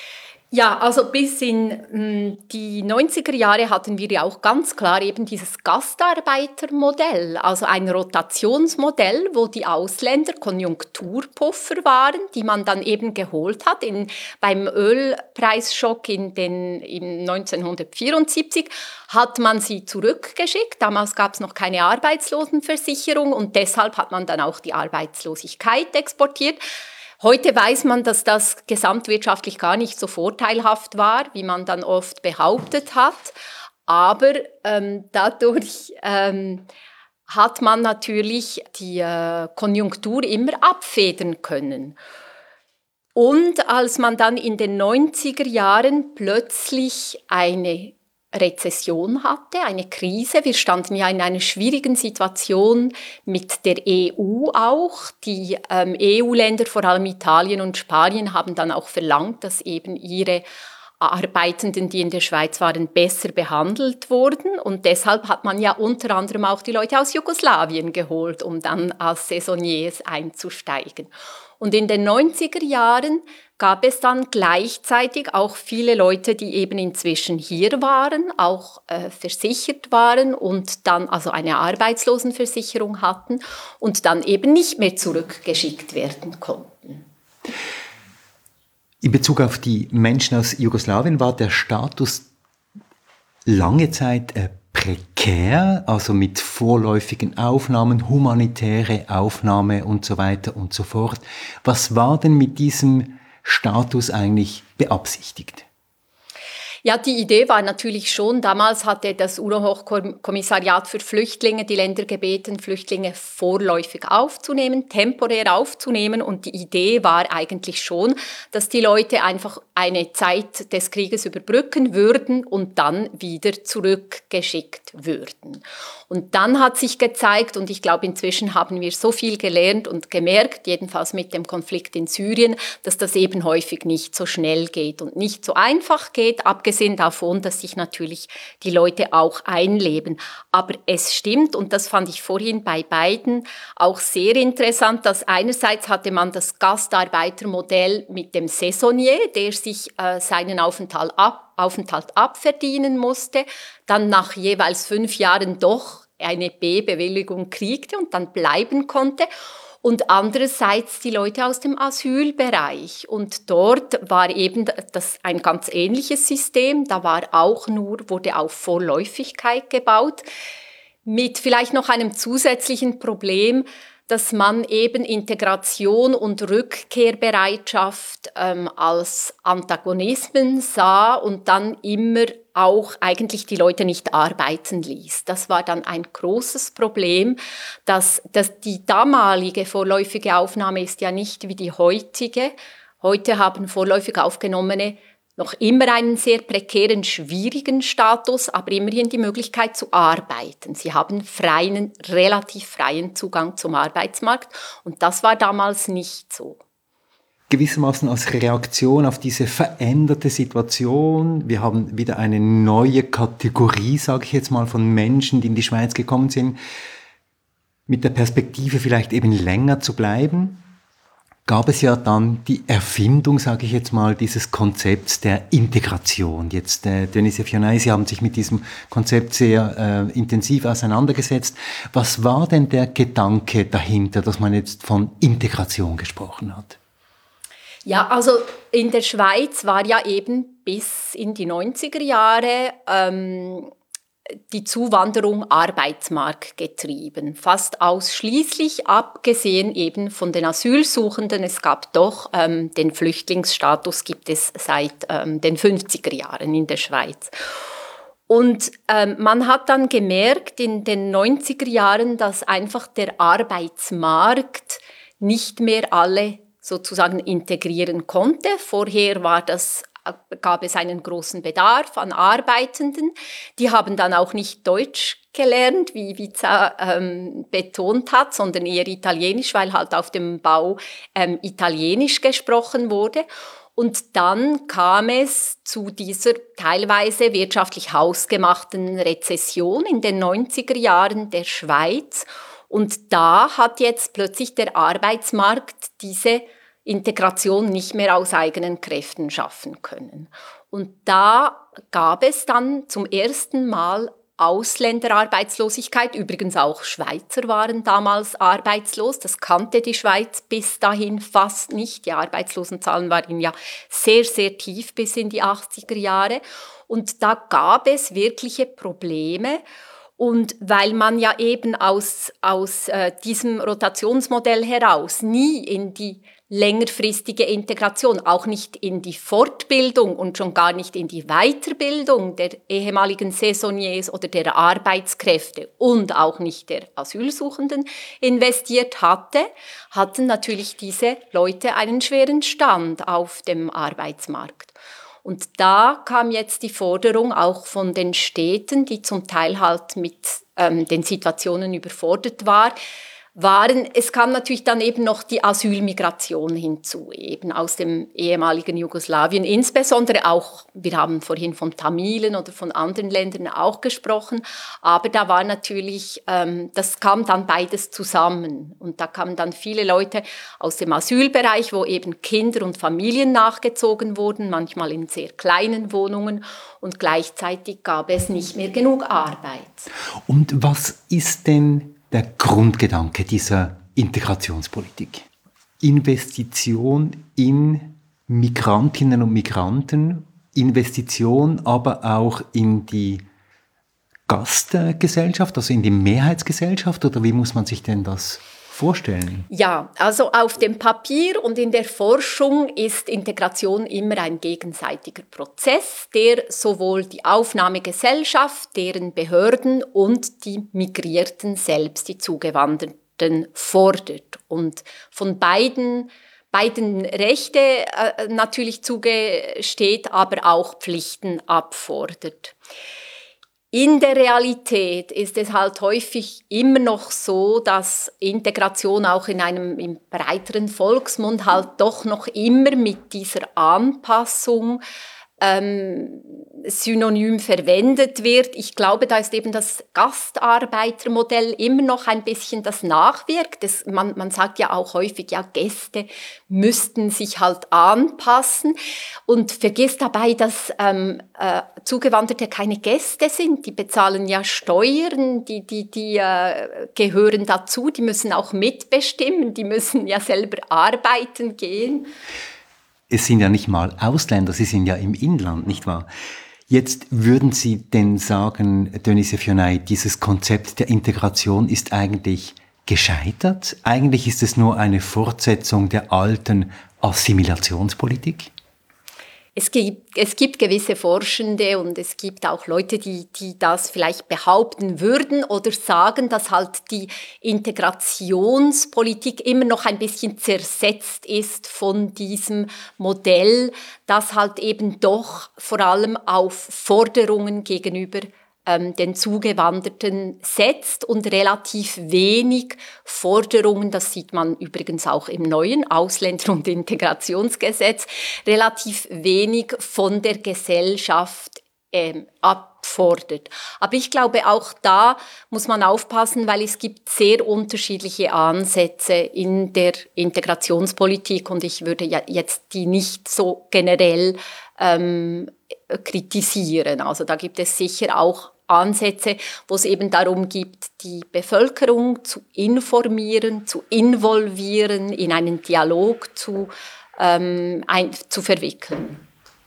Ja, also bis in mh, die neunziger Jahre hatten wir ja auch ganz klar eben dieses Gastarbeitermodell, also ein Rotationsmodell, wo die Ausländer Konjunkturpuffer waren, die man dann eben geholt hat. In, beim Ölpreisschock in den, in neunzehnhundertvierundsiebzig hat man sie zurückgeschickt. Damals gab es noch keine Arbeitslosenversicherung und deshalb hat man dann auch die Arbeitslosigkeit exportiert. Heute weiß man, dass das gesamtwirtschaftlich gar nicht so vorteilhaft war, wie man dann oft behauptet hat. Aber ähm, dadurch ähm, hat man natürlich die äh, Konjunktur immer abfedern können. Und als man dann in den neunziger Jahren plötzlich eine Rezession hatte, eine Krise. Wir standen ja in einer schwierigen Situation mit der E U auch. Die ähm, E U-Länder, vor allem Italien und Spanien, haben dann auch verlangt, dass eben ihre Arbeitenden, die in der Schweiz waren, besser behandelt wurden. Und deshalb hat man ja unter anderem auch die Leute aus Jugoslawien geholt, um dann als Saisonniers einzusteigen. Und in den neunziger Jahren gab es dann gleichzeitig auch viele Leute, die eben inzwischen hier waren, auch äh, versichert waren und dann also eine Arbeitslosenversicherung hatten und dann eben nicht mehr zurückgeschickt werden konnten. In Bezug auf die Menschen aus Jugoslawien war der Status lange Zeit äh, prekär, also mit vorläufigen Aufnahmen, humanitäre Aufnahme und so weiter und so fort. Was war denn mit diesem Status eigentlich beabsichtigt? Ja, die Idee war natürlich schon, damals hatte das UNO-Hochkommissariat für Flüchtlinge die Länder gebeten, Flüchtlinge vorläufig aufzunehmen, temporär aufzunehmen. Und die Idee war eigentlich schon, dass die Leute einfach eine Zeit des Krieges überbrücken würden und dann wieder zurückgeschickt würden. Und dann hat sich gezeigt, und ich glaube, inzwischen haben wir so viel gelernt und gemerkt, jedenfalls mit dem Konflikt in Syrien, dass das eben häufig nicht so schnell geht und nicht so einfach geht, abgesehen davon, dass sich natürlich die Leute auch einleben. Aber es stimmt, und das fand ich vorhin bei beiden auch sehr interessant, dass einerseits hatte man das Gastarbeitermodell mit dem Saisonnier, der sich äh, seinen Aufenthalt ab Aufenthalt abverdienen musste, dann nach jeweils fünf Jahren doch eine B-Bewilligung kriegte und dann bleiben konnte. Und andererseits die Leute aus dem Asylbereich. Und dort war eben das ein ganz ähnliches System. Da war auch nur, wurde auf Vorläufigkeit gebaut, mit vielleicht noch einem zusätzlichen Problem, dass man eben Integration und Rückkehrbereitschaft ähm, als Antagonismen sah und dann immer auch eigentlich die Leute nicht arbeiten ließ. Das war dann ein großes Problem, dass, dass die damalige vorläufige Aufnahme ist ja nicht wie die heutige. Heute haben vorläufig Aufgenommene noch immer einen sehr prekären, schwierigen Status, aber immerhin die Möglichkeit zu arbeiten. Sie haben freien, relativ freien Zugang zum Arbeitsmarkt und das war damals nicht so. Gewissermaßen als Reaktion auf diese veränderte Situation. Wir haben wieder eine neue Kategorie, sage ich jetzt mal, von Menschen, die in die Schweiz gekommen sind, mit der Perspektive vielleicht eben länger zu bleiben. Gab es ja dann die Erfindung, sage ich jetzt mal, dieses Konzepts der Integration. Jetzt, äh, Denise Fionay, Sie haben sich mit diesem Konzept sehr äh, intensiv auseinandergesetzt. Was war denn der Gedanke dahinter, dass man jetzt von Integration gesprochen hat? Ja, also in der Schweiz war ja eben bis in die neunziger Jahre ähm, die Zuwanderung arbeitsmarktgetrieben, fast ausschließlich, abgesehen eben von den Asylsuchenden. Es gab doch ähm, den Flüchtlingsstatus, gibt es seit ähm, den fünfziger Jahren in der Schweiz. Und ähm, man hat dann gemerkt in den neunziger Jahren, dass einfach der Arbeitsmarkt nicht mehr alle sozusagen integrieren konnte. Vorher war das, gab es einen großen Bedarf an Arbeitenden. Die haben dann auch nicht Deutsch gelernt, wie Viza ähm, betont hat, sondern eher Italienisch, weil halt auf dem Bau ähm, Italienisch gesprochen wurde. Und dann kam es zu dieser teilweise wirtschaftlich hausgemachten Rezession in den neunziger Jahren der Schweiz. Und da hat jetzt plötzlich der Arbeitsmarkt diese Integration nicht mehr aus eigenen Kräften schaffen können. Und da gab es dann zum ersten Mal Ausländerarbeitslosigkeit. Übrigens auch Schweizer waren damals arbeitslos. Das kannte die Schweiz bis dahin fast nicht. Die Arbeitslosenzahlen waren ja sehr, sehr tief bis in die achtziger Jahre. Und da gab es wirkliche Probleme. Und weil man ja eben aus, aus äh, diesem Rotationsmodell heraus nie in die längerfristige Integration, auch nicht in die Fortbildung und schon gar nicht in die Weiterbildung der ehemaligen Saisonniers oder der Arbeitskräfte und auch nicht der Asylsuchenden investiert hatte, hatten natürlich diese Leute einen schweren Stand auf dem Arbeitsmarkt. Und da kam jetzt die Forderung auch von den Städten, die zum Teil halt mit ähm, den Situationen überfordert war, waren, es kam natürlich dann eben noch die Asylmigration hinzu, eben aus dem ehemaligen Jugoslawien, insbesondere auch, wir haben vorhin von Tamilen oder von anderen Ländern auch gesprochen, aber da war natürlich, ähm, das kam dann beides zusammen und da kamen dann viele Leute aus dem Asylbereich, wo eben Kinder und Familien nachgezogen wurden, manchmal in sehr kleinen Wohnungen und gleichzeitig gab es nicht mehr genug Arbeit. Und was ist denn der Grundgedanke dieser Integrationspolitik? Investition in Migrantinnen und Migranten, Investition aber auch in die Gastgesellschaft, also in die Mehrheitsgesellschaft, oder wie muss man sich denn das vorstellen? Ja, also auf dem Papier und in der Forschung ist Integration immer ein gegenseitiger Prozess, der sowohl die Aufnahmegesellschaft, deren Behörden und die Migrierten selbst, die Zugewanderten, fordert und von beiden beiden Rechte äh, natürlich zugesteht, aber auch Pflichten abfordert. In der Realität ist es halt häufig immer noch so, dass Integration auch in einem im breiteren Volksmund halt doch noch immer mit dieser Anpassung ähm, synonym verwendet wird. Ich glaube, da ist eben das Gastarbeitermodell immer noch ein bisschen das Nachwirkt. Das, man, man sagt ja auch häufig, ja, Gäste müssten sich halt anpassen und vergisst dabei, dass ähm, äh, Zugewanderte keine Gäste sind. Die bezahlen ja Steuern, die, die, die äh, gehören dazu, die müssen auch mitbestimmen, die müssen ja selber arbeiten gehen. Es sind ja nicht mal Ausländer, sie sind ja im Inland, nicht wahr? Jetzt würden Sie denn sagen, Denise Fionay, dieses Konzept der Integration ist eigentlich gescheitert? Eigentlich ist es nur eine Fortsetzung der alten Assimilationspolitik? Es gibt, es gibt gewisse Forschende und es gibt auch Leute, die, die das vielleicht behaupten würden oder sagen, dass halt die Integrationspolitik immer noch ein bisschen zersetzt ist von diesem Modell, das halt eben doch vor allem auf Forderungen gegenüber den Zugewanderten setzt und relativ wenig Forderungen, das sieht man übrigens auch im neuen Ausländer- und Integrationsgesetz, relativ wenig von der Gesellschaft ähm, abfordert. Aber ich glaube, auch da muss man aufpassen, weil es gibt sehr unterschiedliche Ansätze in der Integrationspolitik und ich würde ja jetzt die nicht so generell ähm, kritisieren. Also da gibt es sicher auch Ansätze, wo es eben darum geht, die Bevölkerung zu informieren, zu involvieren, in einen Dialog zu, ähm, ein, zu verwickeln.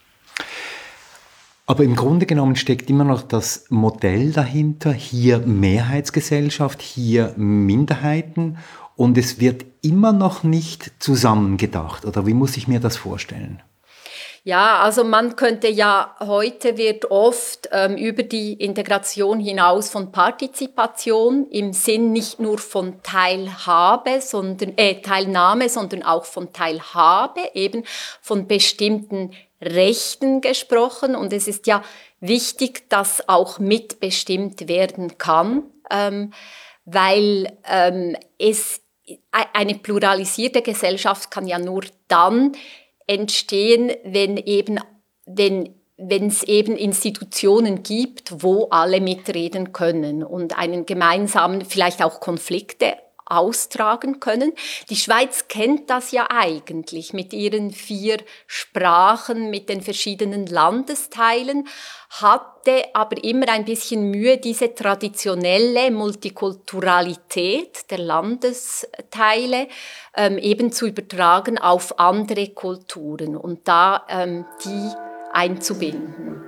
Aber im Grunde genommen steckt immer noch das Modell dahinter, hier Mehrheitsgesellschaft, hier Minderheiten und es wird immer noch nicht zusammengedacht. Oder wie muss ich mir das vorstellen? Ja, also man könnte ja, heute wird oft ähm, über die Integration hinaus von Partizipation im Sinn nicht nur von Teilhabe, sondern, äh, Teilnahme, sondern auch von Teilhabe, eben von bestimmten Rechten gesprochen. Und es ist ja wichtig, dass auch mitbestimmt werden kann, ähm, weil ähm, es, eine pluralisierte Gesellschaft kann ja nur dann entstehen, wenn eben, wenn, wenn es eben Institutionen gibt, wo alle mitreden können und einen gemeinsamen, vielleicht auch Konflikte austragen können. Die Schweiz kennt das ja eigentlich mit ihren vier Sprachen, mit den verschiedenen Landesteilen, hatte aber immer ein bisschen Mühe, diese traditionelle Multikulturalität der Landesteile ähm, eben zu übertragen auf andere Kulturen und da ähm, die einzubinden.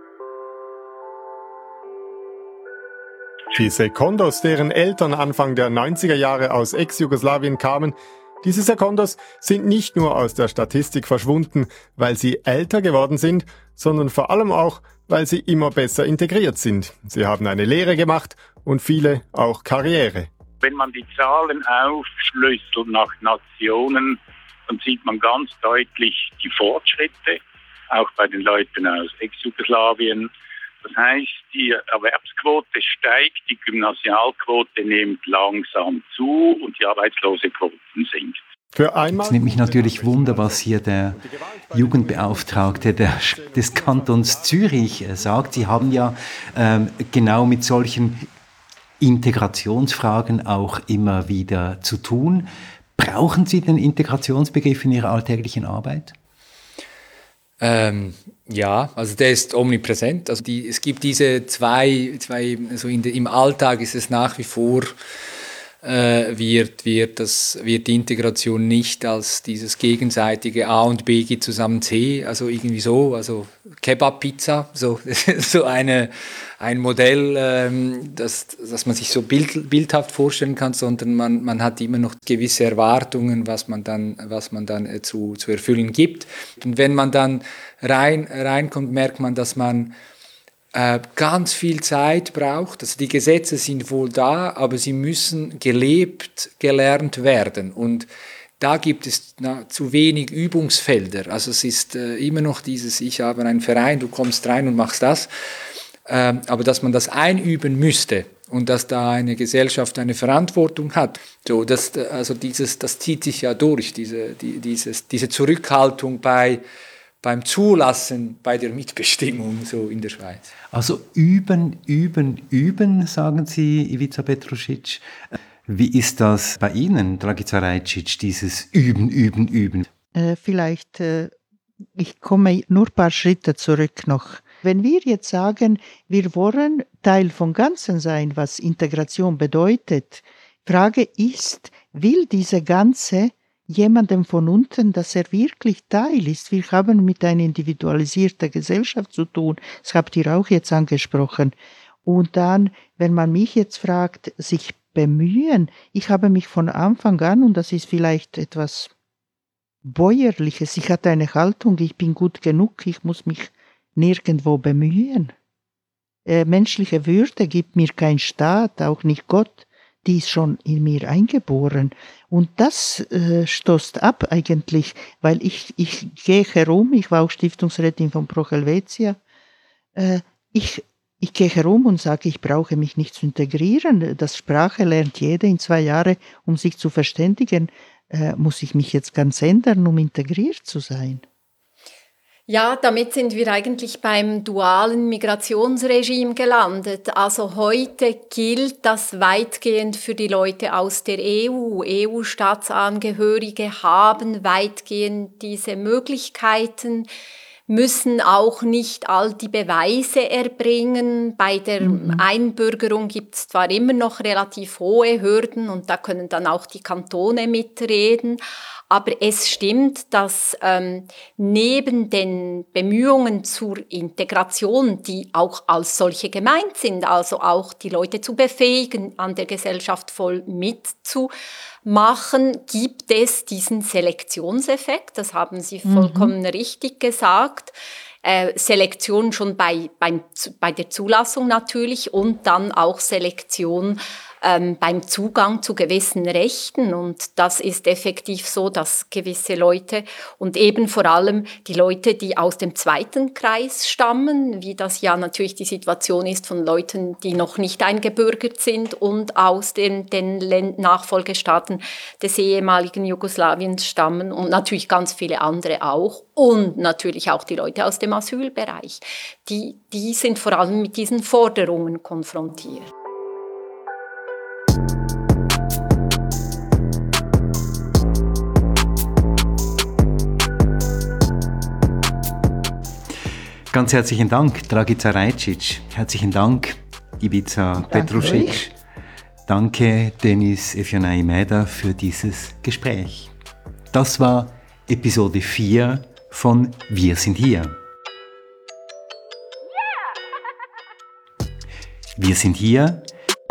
Die Sekondos, deren Eltern Anfang der neunziger Jahre aus Ex-Jugoslawien kamen, diese Sekondos sind nicht nur aus der Statistik verschwunden, weil sie älter geworden sind, sondern vor allem auch, weil sie immer besser integriert sind. Sie haben eine Lehre gemacht und viele auch Karriere. Wenn man die Zahlen aufschlüsselt nach Nationen, dann sieht man ganz deutlich die Fortschritte, auch bei den Leuten aus Ex-Jugoslawien. Das heißt, die Erwerbsquote steigt, die Gymnasialquote nimmt langsam zu und die Arbeitslosenquoten sinkt. Für einmal es nimmt mich natürlich Wunder, was hier der Jugendbeauftragte der, des Kantons Zürich sagt. Sie haben ja ähm, genau mit solchen Integrationsfragen auch immer wieder zu tun. Brauchen Sie den Integrationsbegriff in Ihrer alltäglichen Arbeit? Ähm, ja, also der ist omnipräsent. Also die, es gibt diese zwei, zwei also in de, im Alltag ist es nach wie vor, äh, wird, wird, das, wird die Integration nicht als dieses gegenseitige A und B geht zusammen C, also irgendwie so, also Kebab-Pizza, so, so eine, ein Modell, ähm, das, das man sich so bild, bildhaft vorstellen kann, sondern man, man hat immer noch gewisse Erwartungen, was man dann, was man dann äh, zu, zu erfüllen gibt. Und wenn man dann rein, reinkommt, merkt man, dass man äh, ganz viel Zeit braucht. Also die Gesetze sind wohl da, aber sie müssen gelebt, gelernt werden. Und da gibt es na, zu wenig Übungsfelder. Also es ist äh, immer noch dieses, ich habe einen Verein, du kommst rein und machst das. Ähm, aber dass man das einüben müsste und dass da eine Gesellschaft eine Verantwortung hat, so, das, also dieses, das zieht sich ja durch, diese, die, dieses, diese Zurückhaltung bei, beim Zulassen, bei der Mitbestimmung so in der Schweiz. Also üben, üben, üben, sagen Sie, Ivica Petrušić. Wie ist das bei Ihnen, Dragica Rajčić, dieses Üben, Üben, Üben? Äh, vielleicht, äh, ich komme nur ein paar Schritte zurück noch. Wenn wir jetzt sagen, wir wollen Teil von Ganzen sein, was Integration bedeutet, Frage ist, will diese Ganze jemandem von unten, dass er wirklich Teil ist? Wir haben mit einer individualisierten Gesellschaft zu tun, das habt ihr auch jetzt angesprochen. Und dann, wenn man mich jetzt fragt, sich bemühen, ich habe mich von Anfang an, und das ist vielleicht etwas Bäuerliches. Ich hatte eine Haltung, ich bin gut genug, ich muss mich nirgendwo bemühen. Äh, menschliche Würde gibt mir kein Staat, auch nicht Gott. Die ist schon in mir eingeboren. Und das äh, stoßt ab eigentlich, weil ich, ich gehe herum, ich war auch Stiftungsrätin von Pro Helvetia, äh, ich, ich gehe herum und sage, ich brauche mich nicht zu integrieren. Das Sprache lernt jeder in zwei Jahren, um sich zu verständigen. Äh, muss ich mich jetzt ganz ändern, um integriert zu sein? Ja, damit sind wir eigentlich beim dualen Migrationsregime gelandet. Also heute gilt das weitgehend für die Leute aus der E U. E U-Staatsangehörige haben weitgehend diese Möglichkeiten, müssen auch nicht all die Beweise erbringen. Bei der mhm. Einbürgerung gibt es zwar immer noch relativ hohe Hürden und da können dann auch die Kantone mitreden, aber es stimmt, dass ähm, neben den Bemühungen zur Integration, die auch als solche gemeint sind, also auch die Leute zu befähigen, an der Gesellschaft voll mitzumachen, gibt es diesen Selektionseffekt, das haben Sie mhm. vollkommen richtig gesagt. Äh, Selektion schon bei, beim, bei der Zulassung natürlich und dann auch Selektion ähm, beim Zugang zu gewissen Rechten. Und das ist effektiv so, dass gewisse Leute und eben vor allem die Leute, die aus dem zweiten Kreis stammen, wie das ja natürlich die Situation ist von Leuten, die noch nicht eingebürgert sind und aus den, den Nachfolgestaaten des ehemaligen Jugoslawiens stammen und natürlich ganz viele andere auch. Und natürlich auch die Leute aus dem Asylbereich. Die, die sind vor allem mit diesen Forderungen konfrontiert. Ganz herzlichen Dank, Dragica Rajcic. Herzlichen Dank, Ivica Petrušić. Danke, Denis Efionai-Meda, für dieses Gespräch. Das war Episode vier von Wir sind hier. Wir sind hier.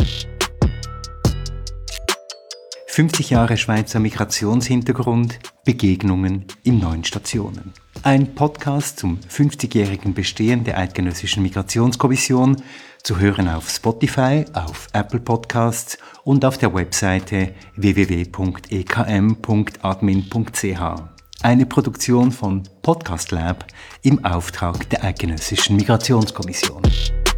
fünfzig Jahre Schweizer Migrationshintergrund, Begegnungen in neun Stationen. Ein Podcast zum fünfzigjährigen Bestehen der Eidgenössischen Migrationskommission, zu hören auf Spotify, auf Apple Podcasts und auf der Webseite w w w punkt e k m punkt admin punkt c h. Eine Produktion von Podcast Lab im Auftrag der Eidgenössischen Migrationskommission.